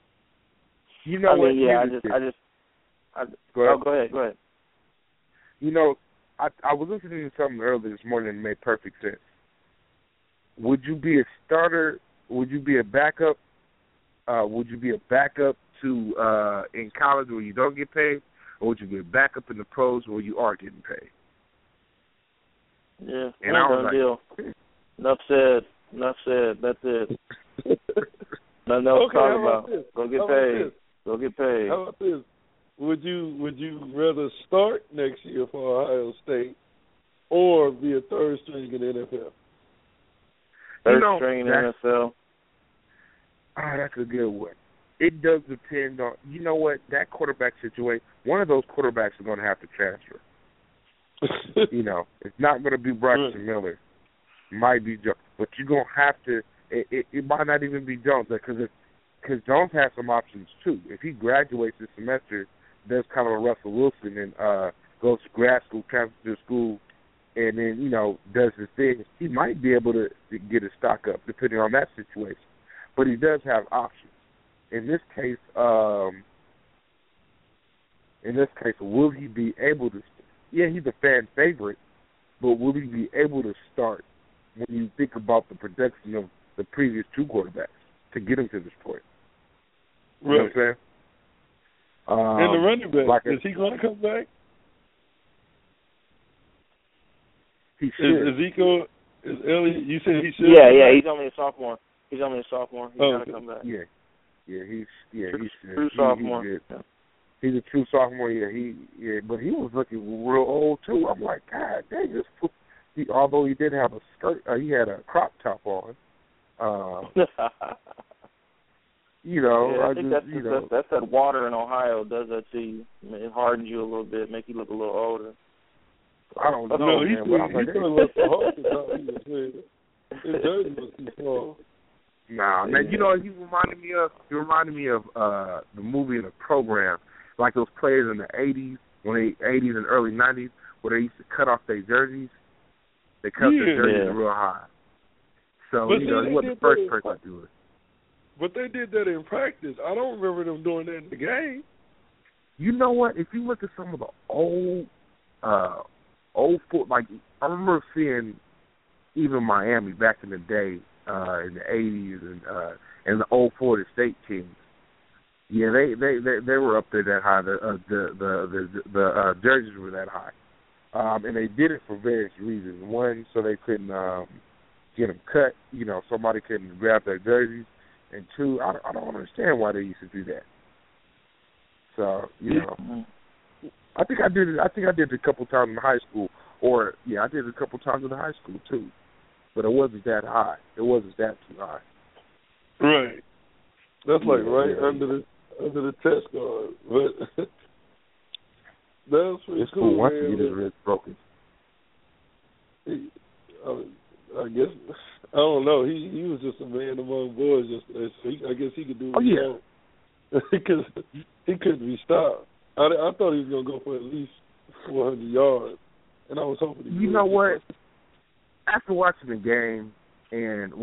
Go ahead. I was listening to something earlier this morning and it made perfect sense. Would you be a starter? Would you be a backup? Would you be a backup to in college where you don't get paid, or would you be a backup in the pros where you are getting paid? Yeah, and I was deal. Enough said. That's it. Nothing else to talk about. Go get paid. Go get paid. How about this? Would you rather start next year for Ohio State or be a third string in the NFL? Third string in the NFL. Oh, that's a good one. It does depend on, that quarterback situation, one of those quarterbacks are going to have to transfer. It's not going to be Braxton Miller. It might be Jones. But you're going to have to, it might not even be Jones, because Jones has some options too. If he graduates this semester, does kind of a Russell Wilson and goes to grad school, transfers to school, and then, does his thing, he might be able to get his stock up depending on that situation. But he does have options. In this case, will he be able to? Yeah, he's a fan favorite, but will he be able to start when you think about the production of the previous two quarterbacks to get him to this point? You know what I'm saying? And the running back, is he going to come back? He should. Ezekiel, is Elliott, you said he should? Yeah, he's only a sophomore. He's got to come back. Yeah, he should. True sophomore. He's a true sophomore. But he was looking real old too. I'm like, God dang, this. Although he did have a skirt, he had a crop top on. I think that's that water in Ohio does that to you. It hardens you a little bit, make you look a little older. I don't know. No, he's still left the Hawks is how he was saying. His jersey was too small. Nah, man. He reminded me of the movie and the program, like those players in the '80s, '80s and early '90s, where they used to cut off their jerseys. They cut their jerseys real high. So he wasn't the first person to do it. But they did that in practice. I don't remember them doing that in the game. You know what? If you look at some of the old foot, like I remember seeing even Miami back in the day, in the '80s and the old Florida State teams. Yeah, they were up there that high. The jerseys were that high, and they did it for various reasons. One, so they couldn't get them cut. Somebody couldn't grab their jerseys. And two, I don't understand why they used to do that. So, you know, I think I did it a couple times in high school, I did it a couple times in high school too, but it wasn't that high. It wasn't that too high. Right. That's like under the test guard, but that was pretty cool. Once you get his wrist broken. I guess I don't know. He was just a man among boys. I guess he could do what he wanted because he couldn't be stopped. I thought he was gonna go for at least 400 yards, and I was hoping. You know what? After watching the game, and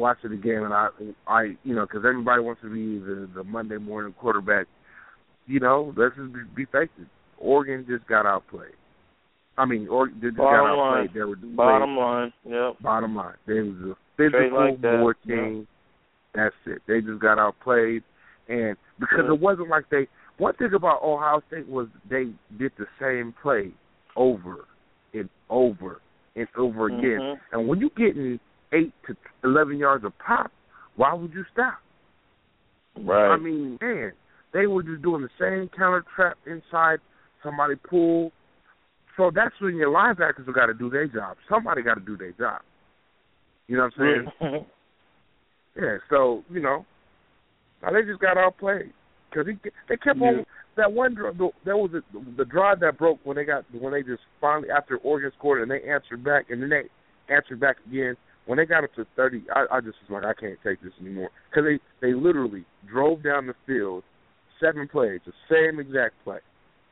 I you know, because everybody wants to be the Monday morning quarterback. You know, let's just be facing. Oregon just got outplayed. I mean, they just got outplayed. They were bottom line. Yep. Bottom line. They was a physical war team. That's it. They just got outplayed, and because it wasn't like they. One thing about Ohio State was they did the same play over and over and over again. And when you're getting 8 to 11 yards a pop, why would you stop? Right. I mean, man, they were just doing the same counter trap inside. Somebody pulled. So that's when your linebackers have got to do their job. Somebody got to do their job. You know what I'm saying? Yeah, so, you know, now they just got outplayed. Because they kept on that one. There was the drive that broke when they just finally, after Oregon scored and they answered back, and then they answered back again. When they got up to 30, I just was like, I can't take this anymore. Because they literally drove down the field 7 plays, the same exact play,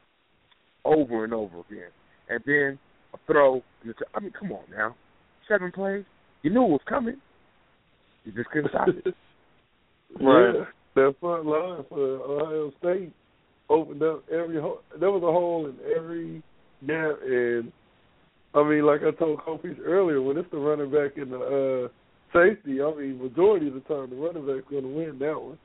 over and over again. And then a throw. I mean, come on now. 7 plays. You knew it was coming. You just couldn't stop it. Right. Yeah. That front line for Ohio State opened up every hole. There was a hole in every gap. And, I mean, like I told Kofi earlier, when it's the running back in the safety, I mean, majority of the time the running back's going to win that one.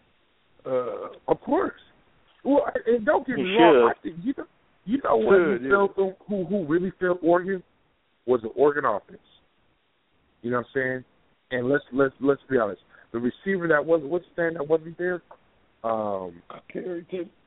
Of course. Well, and don't get me wrong. I think, you know what who really felt Oregon was the Oregon offense. You know what I'm saying? And let's be honest. The receiver that wasn't there? Carrington.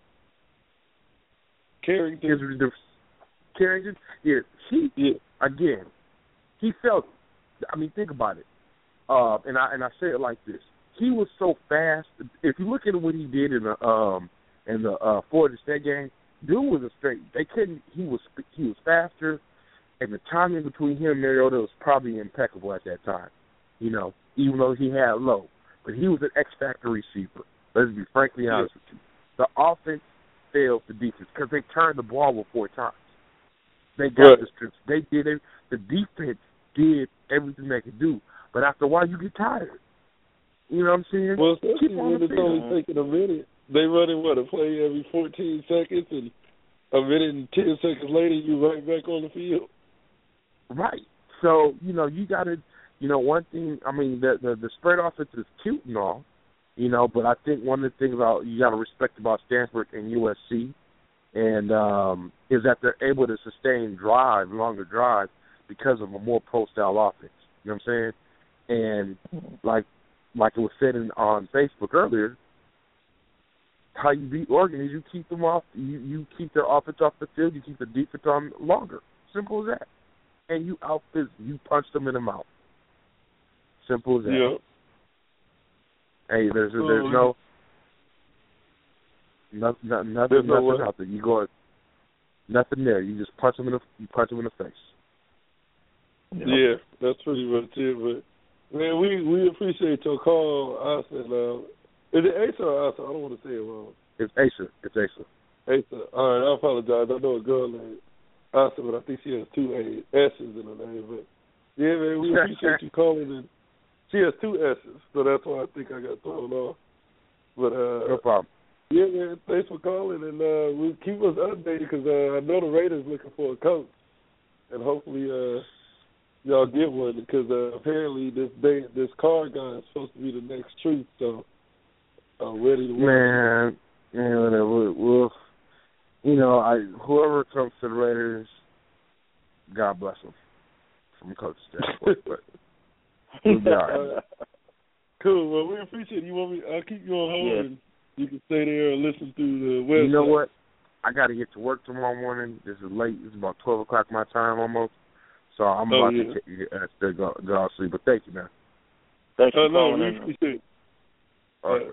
Carrington? Yeah. Again, he felt, I mean, think about it. And I say it like this. He was so fast. If you look at what he did in the Florida State game, dude was a straight. They couldn't. He was faster, and the timing between him and Mariota was probably impeccable at that time. You know, even though he had low, but he was an X-factor receiver. Let's be frankly honest with you. The offense failed the defense because they turned the ball over 4 times. They got the strips. They did it. The defense did everything they could do, but after a while, you get tired. You know what I'm saying? Well, especially when it's only taking a minute. They running, a play every 14 seconds, and a minute and 10 seconds later, you right back on the field. Right. So, you know, you got to, you know, one thing, I mean, the spread offense is cute and all, you know, but I think one of the things you got to respect about Stanford and USC and is that they're able to sustain longer drives because of a more pro-style offense. You know what I'm saying? And like it was said on Facebook earlier, how you beat Oregon is you keep them off. You keep their offense off the field. You keep the defense on longer. Simple as that. And you you punch them in the mouth. Simple as that. Yeah. Hey, there's nothing out there. You go nothing there. You just punch them in the face. Yeah, that's pretty much it. But man, we appreciate your call, Asa. Is it Asa or Asa? I don't want to say it wrong. It's Asa. Asa. All right, I apologize. I know a girl named Asa, but I think she has 2 S's in her name. But yeah, man, we appreciate you calling. And she has 2 S's, so that's why I think I got thrown off. But no problem. Yeah, man, thanks for calling, and we'll keep us updated because I know the Raiders looking for a coach, and hopefully y'all get one because apparently this Carr guy is supposed to be the next truth. So I'm ready to win. Man, whatever. We'll, you know, whoever comes to the Raiders, God bless them from coach standpoint. But we'll be all right. Cool. Well, we appreciate it. I'll keep you on hold, and you can stay there and listen to the website. You know what? I got to get to work tomorrow morning. This is late. It's about 12 o'clock my time almost. So I'm about to go to sleep. But thank you, man. Thanks for calling in. All right.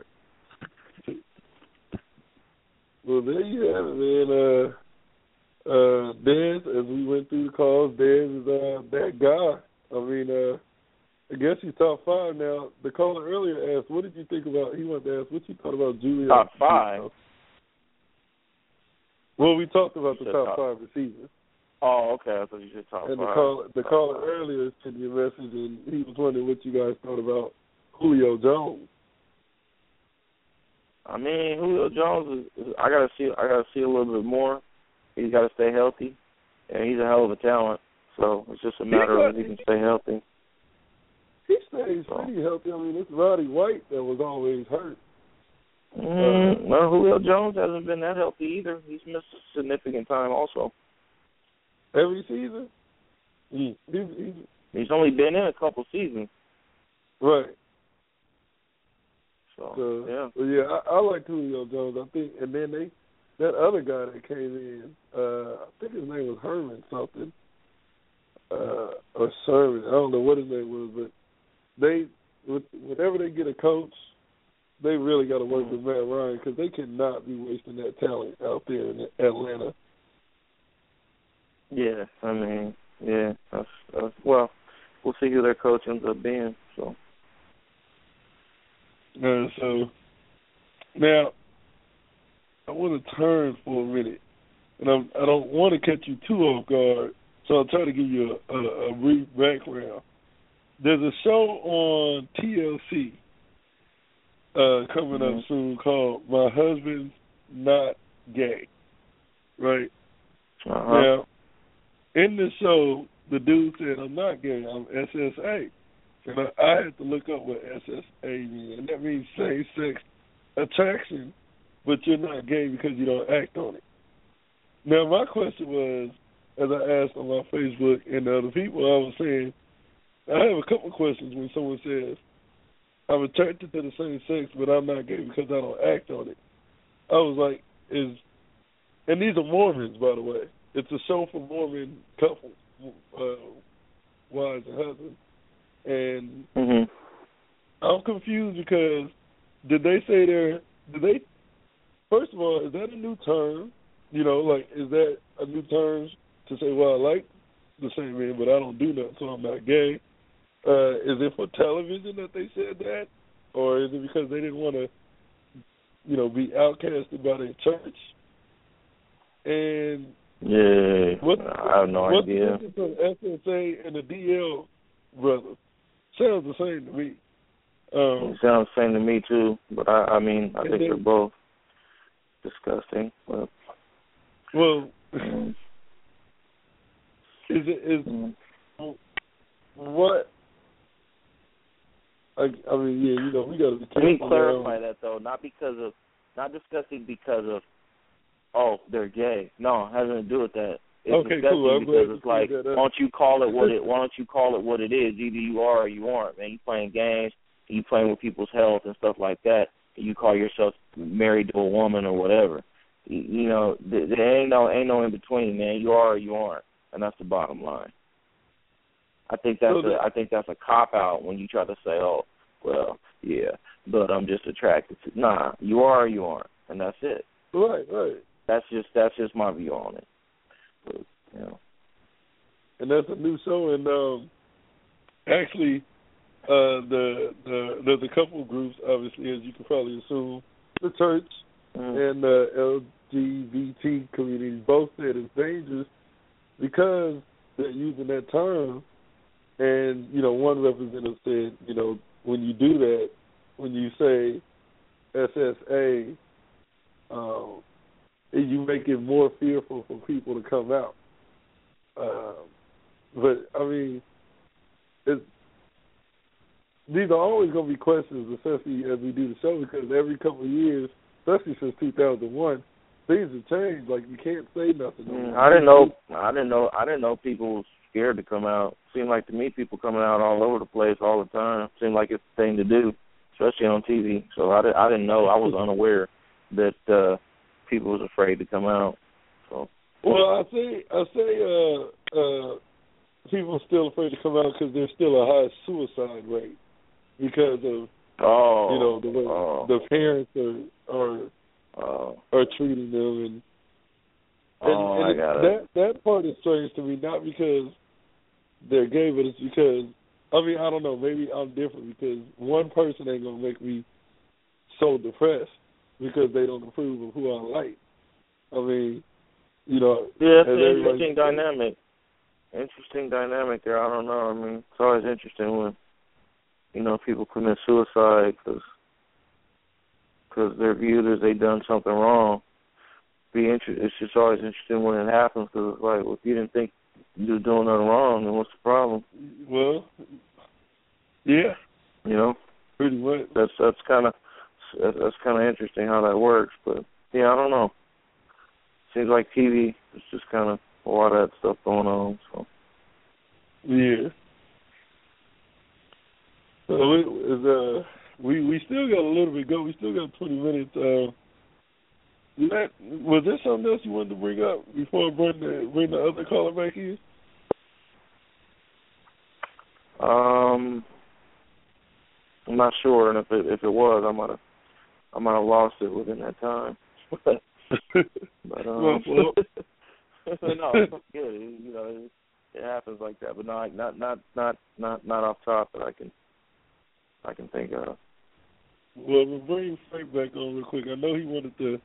Well, there you have it, man. Dez, as we went through the calls, Dez is that guy. I mean, I guess he's top 5 now. The caller earlier asked, what did you think about, he wanted to ask, what you thought about Julio? Top 5? Well, we talked about the top 5 receivers. Oh, okay. I thought you said top 5. And the caller earlier sent me a message, and he was wondering what you guys thought about Julio Jones. I mean, Julio Jones is I gotta see a little bit more. He's got to stay healthy, and he's a hell of a talent. So it's just a matter of if he can stay healthy. He stays pretty healthy. I mean, it's Roddy White that was always hurt. Well, Julio Jones hasn't been that healthy either. He's missed a significant time also. Every season? He's only been in a couple seasons. Right. So yeah. Well, yeah, I like Julio Jones. I think, and then that other guy that came in, I think his name was Herman something, or Sermon. I don't know what his name was, but whenever they get a coach, they really got to work with Matt Ryan because they cannot be wasting that talent out there in Atlanta. Yeah, I mean, yeah. Well, we'll see who their coach ends up being. So now I want to turn for a minute, and I don't want to catch you too off guard, so I'll try to give you a brief background. There's a show on TLC coming up soon called My Husband's Not Gay, right? Now, in the show, the dude said, I'm not gay, I'm SSA. And I had to look up what SSA means, and that means same-sex attraction, but you're not gay because you don't act on it. Now, my question was, as I asked on my Facebook and the other people, I was saying, I have a couple questions when someone says, I'm attracted to the same sex, but I'm not gay because I don't act on it. I was like, and these are Mormons, by the way. It's a show for Mormon couples, wives and husbands. And I'm confused because first of all, is that a new term? You know, like, is that a new term to say, well, I like the same man, but I don't do nothing, so I'm not gay? Is it for television that they said that? Or is it because they didn't want to, you know, be outcasted by their church? And I have no idea. What's the difference between SSA and the DL brothers? Sounds the same to me. It sounds the same to me too, but I mean, I think they're both disgusting. But, well, what? I mean, yeah, you know, we got to be careful. Let me clarify that though, not disgusting because of, oh, they're gay. No, it has nothing to do with that. It's disgusting cool. because it's like, why don't you call it what it is? Either you are or you aren't, man. You playing games, you playing with people's health and stuff like that, and you call yourself married to a woman or whatever. You know, there ain't no in between, man. You are or you aren't, and that's the bottom line. I think that's a cop out when you try to say, oh, well, yeah, but I'm just attracted to. Nah, you are or you aren't, and that's it. Right. That's just my view on it. But, you know. And that's a new show, and actually, there's a couple of groups, obviously, as you can probably assume, the church and the LGBT community both said it's dangerous because they're using that term. And, you know, one representative said, you know, when you do that, when you say SSA, you make it more fearful for people to come out. But, I mean, these are always going to be questions, especially as we do the show, because every couple of years, especially since 2001, things have changed. Like, you can't say nothing. I didn't know people was scared to come out. Seemed like to me people coming out all over the place all the time. Seemed like it's the thing to do, especially on TV. So I didn't know. I was unaware that people was afraid to come out. So. Well, I say people are still afraid to come out because there's still a high suicide rate because of the way the parents are treating them, and that part is strange to me. Not because they're gay, but it's because I don't know. Maybe I'm different because one person ain't gonna make me so depressed because they don't approve of who I like. Yeah, it's an interesting dynamic. Interesting dynamic there. I don't know. It's always interesting when, people commit suicide because they're viewed as they done something wrong. It's just always interesting when it happens because it's like, well, if you didn't think you were doing nothing wrong, then what's the problem? Well, yeah. Pretty much. That's kind of interesting how that works. But yeah, I don't know. Seems like TV is just kind of a lot of that stuff going on. So. Yeah. So we still got a little bit to go. We still got 20 minutes. Was there something else you wanted to bring up before I bring the other caller back in? I'm not sure, and if it was, I might have lost it within that time. But no, it's good. It happens like that. But no, not off top that I can think of. Well, we'll bring Frank back on real quick. I know he wanted to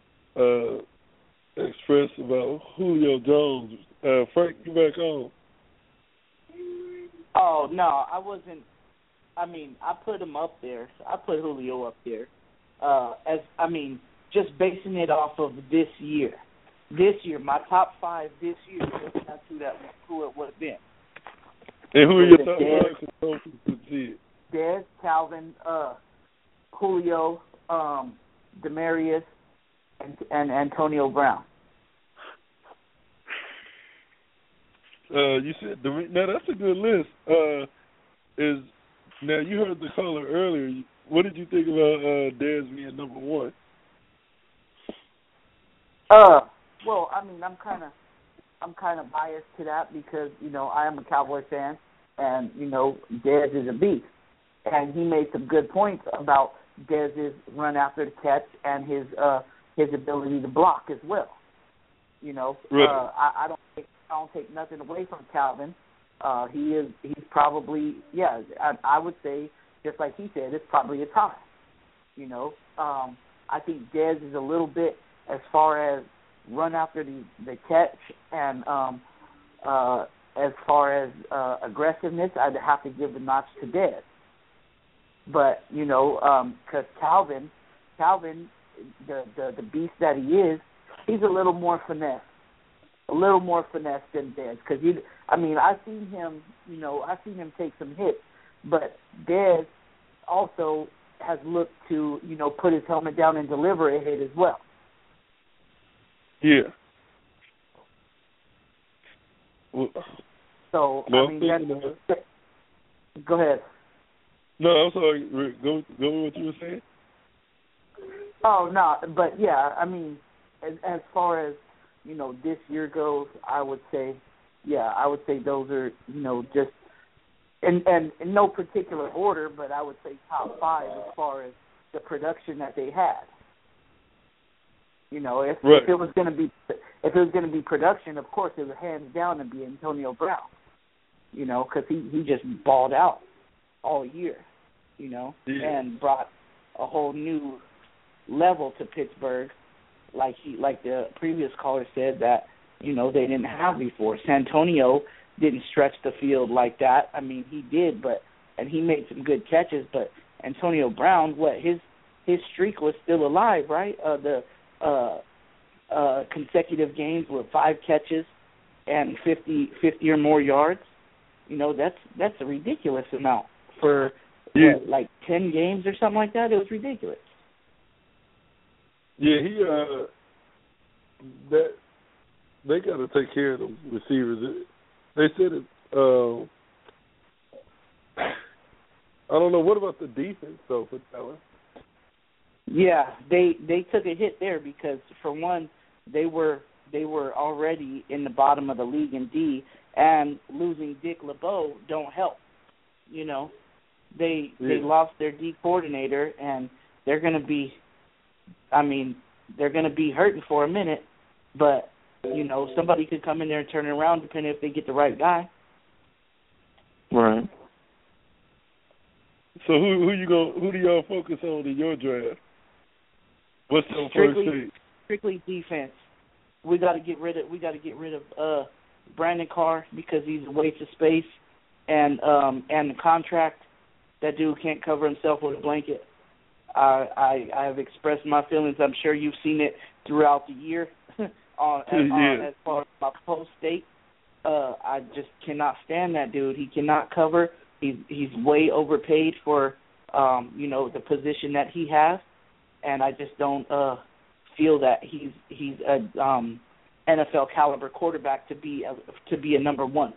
express about Julio Jones. Frank, you back on? Oh no, I wasn't. I put him up there. I put Julio up there. Just basing it off of this year. This year, my top 5 this year, that's who it would have been. And who are your top 5 coaches? Dez, Calvin, Julio, Demarius, and Antonio Brown. You said now that's a good list. Now you heard the caller earlier. What did you think about Dez being number 1? Well, I'm kind of biased to that because I am a Cowboy fan, and Dez is a beast, and he made some good points about Dez's run after the catch and his ability to block as well. Right. I don't take nothing away from Calvin. He's probably I would say just like he said, it's probably a tie. I think Dez is a little bit as far as run after the catch and as far as aggressiveness, I'd have to give the notch to Dez. But because Calvin, the beast that he is, he's a little more finesse than Dez. Because I've seen him, take some hits, but Dez also has looked to, put his helmet down and deliver a hit as well. Yeah. So go ahead. No, I'm sorry. Rick, go with what you were saying. Oh no, but yeah, as far as this year goes, I would say those are just in no particular order, but I would say top 5 as far as the production that they had. If it was going to be production, of course it would hands down to be Antonio Brown. Because he just balled out all year, and brought a whole new level to Pittsburgh, like the previous caller said that they didn't have before. Santonio didn't stretch the field like that. He did, and he made some good catches. But Antonio Brown, his streak was still alive, right? The consecutive games with 5 catches and 50 or more yards. That's a ridiculous amount for like 10 games or something like that. It was ridiculous. Yeah, they got to take care of the receivers. They said it. I don't know. What about the defense though for Dallas? Yeah, they took a hit there because, for one, they were already in the bottom of the league in D, and losing Dick LeBeau don't help. You know, they lost their D coordinator, and they're going to be hurting for a minute, but you know, somebody could come in there and turn it around depending if they get the right guy. Right. So who do y'all focus on in your draft? What's the first thing? Strictly defense. We got to get rid of Brandon Carr because he's a waste of space, and the contract. That dude can't cover himself with a blanket. I have expressed my feelings. I'm sure you've seen it throughout the year as far as my post state. I just cannot stand that dude. He cannot cover. He's way overpaid for the position that he has, and I just don't feel that he's a NFL caliber quarterback to be a number one.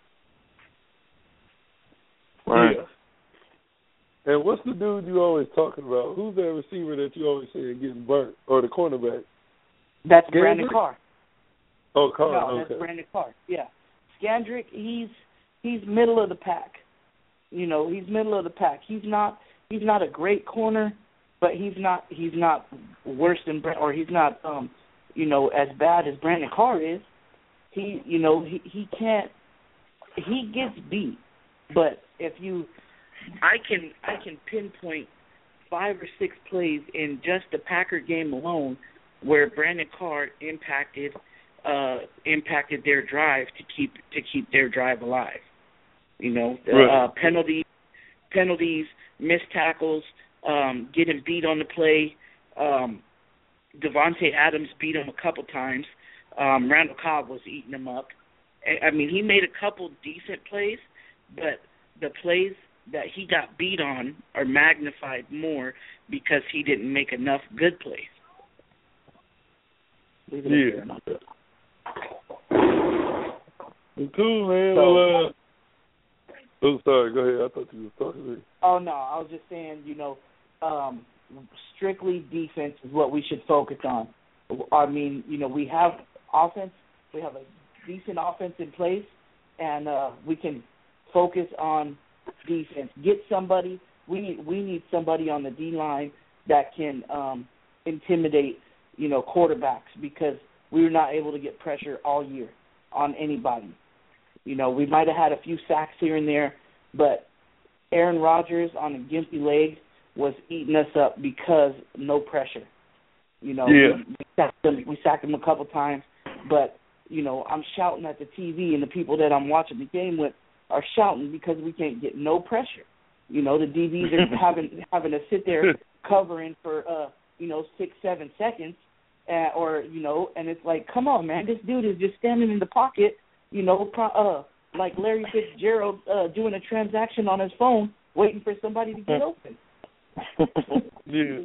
Right. Yeah. And what's the dude you always talking about? Who's that receiver that you always say getting burnt, or the cornerback? That's Brandon Carr. Oh, Carr. No, that's Brandon Carr. Yeah, Scandrick. He's middle of the pack. You know, he's middle of the pack. He's not a great corner, but he's not worse than or he's not as bad as Brandon Carr is. He can't. He gets beat, but if you. I can pinpoint 5 or 6 plays in just the Packer game alone where Brandon Carr impacted their drive to keep their drive alive. You know, right. Penalties, missed tackles, getting beat on the play. Devontae Adams beat him a couple times. Randall Cobb was eating him up. I mean, he made a couple decent plays, but the plays that he got beat on are magnified more because he didn't make enough good plays. Yeah. Cool, man. Oh, sorry. Go ahead. I thought you were talking to me. Oh, no. I was just saying, strictly defense is what we should focus on. I mean, we have offense. We have a decent offense in place, and we can focus on defense. Get somebody. We need somebody on the D line that can intimidate, quarterbacks, because we were not able to get pressure all year on anybody. We might have had a few sacks here and there, but Aaron Rodgers on a gimpy leg was eating us up because no pressure. We sacked him a couple times, but I'm shouting at the TV, and the people that I'm watching the game with are shouting because we can't get no pressure. The DBs are having to sit there covering for 6-7 seconds, and it's like, come on, man, this dude is just standing in the pocket, like Larry Fitzgerald doing a transaction on his phone, waiting for somebody to get open. Yeah.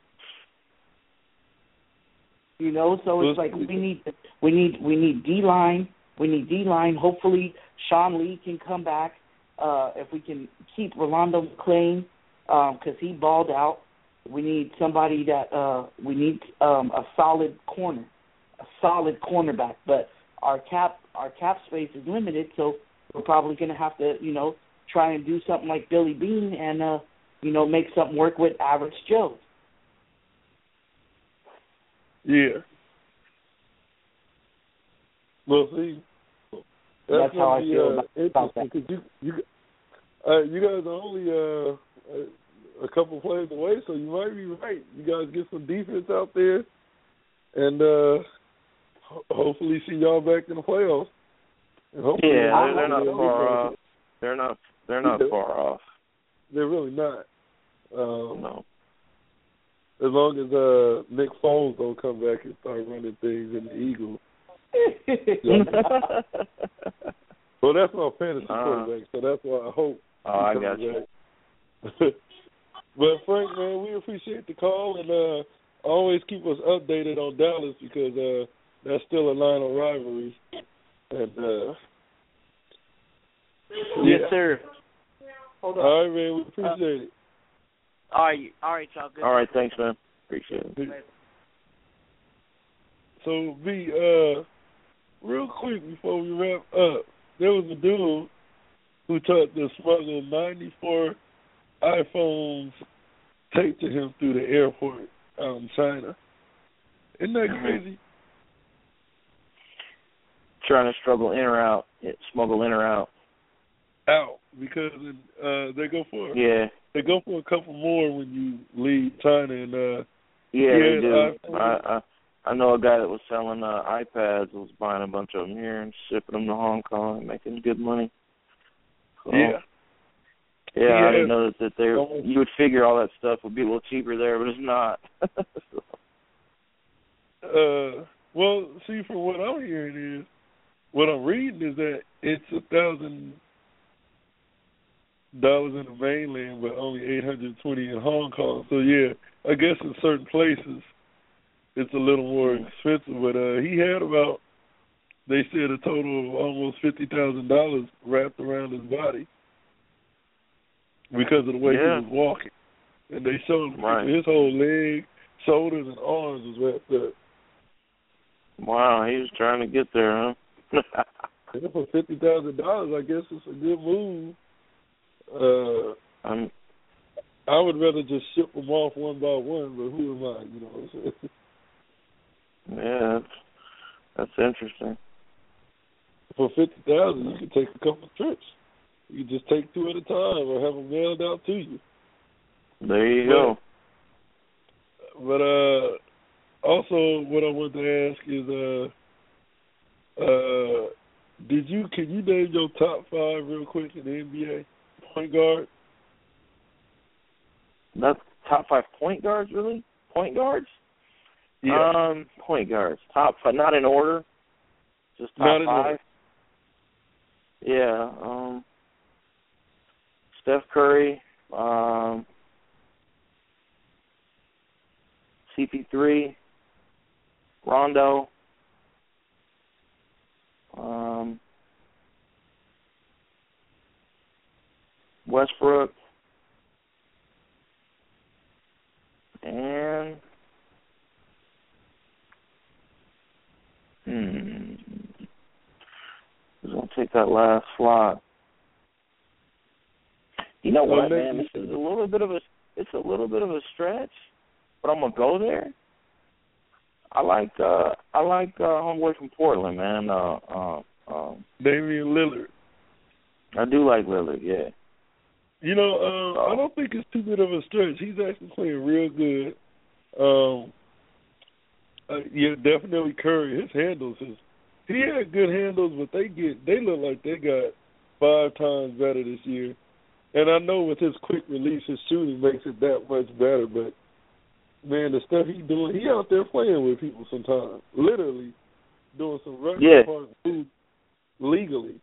So it's like we need D-line. We need D-line. Hopefully Sean Lee can come back. If we can keep Rolando McClain, because he balled out. We need somebody that we need a solid corner, a solid cornerback. But our cap space is limited, so we're probably going to have to try and do something like Billy Bean and make something work with Average Joe. Yeah. Well, see, that's how I feel about that. Because you guys are only a couple plays away, so you might be right. You guys get some defense out there, and hopefully see y'all back in the playoffs. And they're not far off. They're not far off. They're really not. No. As long as Nick Foles don't come back and start running things in the Eagles. Well, that's my fantasy quarterback, so that's why I hope. I got you. But Frank, man, we appreciate the call, and always keep us updated on Dallas, because that's still a line of rivalry. And yes, sir. Hold on. All right, man, we appreciate it. All right, y'all. Good. All right, thanks, man. Appreciate it. So, B, real quick before we wrap up, there was a dude who tried to smuggle 94 iPhones taped to him through the airport out in China. Isn't that crazy? Trying to smuggle in or out. Out, because they go for a couple more when you leave China, and they do. I know a guy that was selling iPads, was buying a bunch of them here and shipping them to Hong Kong and making good money. So, I didn't know that you would figure all that stuff would be a little cheaper there, but it's not. Well, see, from what I'm hearing is, what I'm reading is that it's $1,000 in the mainland, but only $820 in Hong Kong. So yeah, I guess in certain places it's a little more expensive. But he had about, they said, a total of almost $50,000 wrapped around his body because of the way he was walking. And they showed his whole leg, shoulders, and arms was wrapped up. Wow, he was trying to get there, huh? For $50,000, I guess it's a good move. I would rather just ship them off one by one, but who am I? You know what I'm saying? Yeah, that's interesting. For $50,000, you can take a couple of trips. You can just take 2 at a time, or have them mailed out to you. There you go. But also, what I wanted to ask is, can you name your top 5 real quick in the NBA? Point guard? That's top 5 point guards, really? Point guards? Yeah. Point guards. Top 5, not in order. Just top 5. Yeah. Steph Curry, CP3, Rondo, Westbrook, and who's gonna take that last slot? You know what, man? This is a little bit of a stretch, but I'm gonna go there. I like homeboy from Portland, man. Damian Lillard. I do like Lillard, yeah. You know, I don't think it's too bit of a stretch. He's actually playing real good. Yeah, definitely Curry. His handles, he had good handles, but they look like they got 5 times better this year. And I know with his quick release, his shooting makes it that much better. But man, the stuff he's doing, he out there playing with people sometimes, literally doing some record hard moves legally.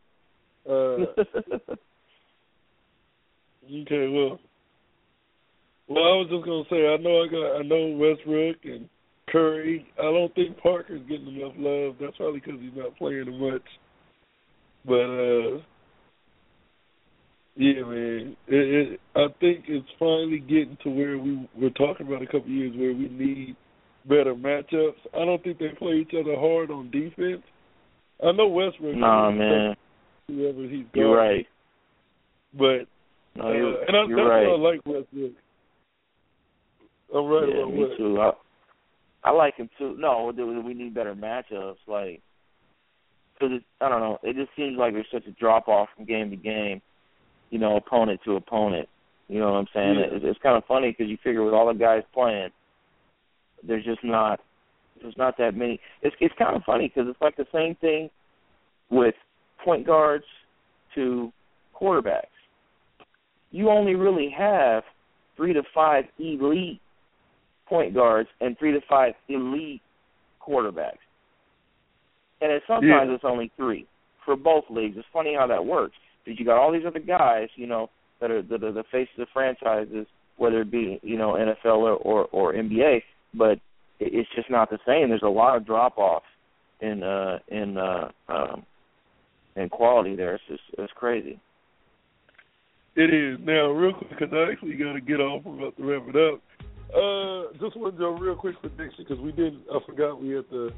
Okay, well, I was just gonna say, I know Westbrook and Curry. I don't think Parker's getting enough love. That's probably because he's not playing much. But yeah, man, I think it's finally getting to where we were talking about a couple of years where we need better matchups. I don't think they play each other hard on defense. I know Westbrook. Nah, man. Whoever he's got. You're right. But you're that's right. why I like Westbrook. I'm right about me too. I like him too. No, we need better matchups, like, because I don't know. It just seems like there's such a drop off from game to game. You know, opponent to opponent. You know what I'm saying? Yeah. It's kind of funny because you figure with all the guys playing, there's not that many. It's kind of funny because it's like the same thing with point guards to quarterbacks. You only really have 3 to 5 elite point guards and 3 to 5 elite quarterbacks. And sometimes it's only 3 for both leagues. It's funny how that works. Because you got all these other guys, you know, that are the faces of franchises, whether it be, you know, NFL or NBA, but it's just not the same. There's a lot of drop off in quality there. It's crazy. It is. Now, real quick, because I actually got to get off. I'm about to wrap it up. Just want to do a real quick prediction because we didn't. I forgot we had the.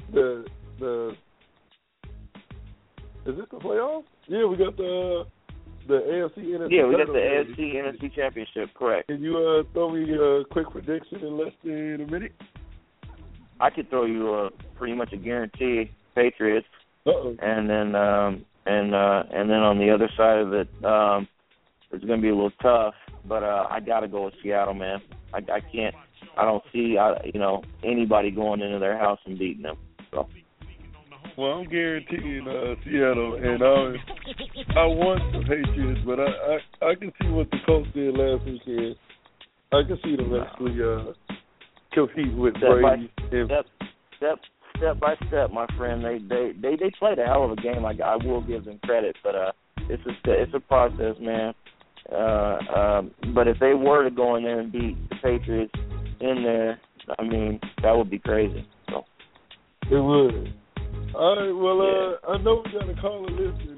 Is this the playoffs? Yeah, we got the AFC NFC. Yeah, we got the AFC NFC Championship. Correct. Can you throw me a quick prediction in less than a minute? I could throw you pretty much a guarantee Patriots. Uh-oh. And then on the other side of it, it's going to be a little tough. But I got to go with Seattle, man. I can't. I don't see anybody going into their house and beating them. So. Well, I'm guaranteeing Seattle, and I want the Patriots, but I can see what the Colts did last weekend. I can see them actually compete with Brady. Step by step, my friend. They played a hell of a game. I will give them credit, but it's a process, man. But if they were to go in there and beat the Patriots in there, I mean, that would be crazy. So. It would. All right, well, I know we got a caller listening.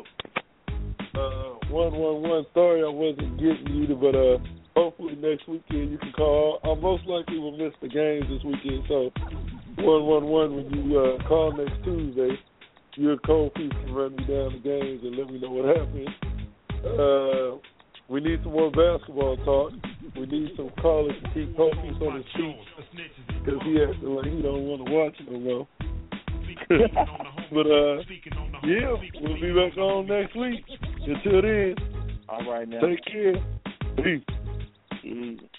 111. Sorry I wasn't getting you, but hopefully next weekend you can call. I most likely will miss the games this weekend, so 111, when you call next Tuesday, your cold piece can run me down the games and let me know what happened. We need some more basketball talk. We need some callers to keep cold piece on his feet because he acting like he don't want to watch it no more. But, yeah, we'll be back on next week. Until then, all right, now. Take care. Peace. Easy.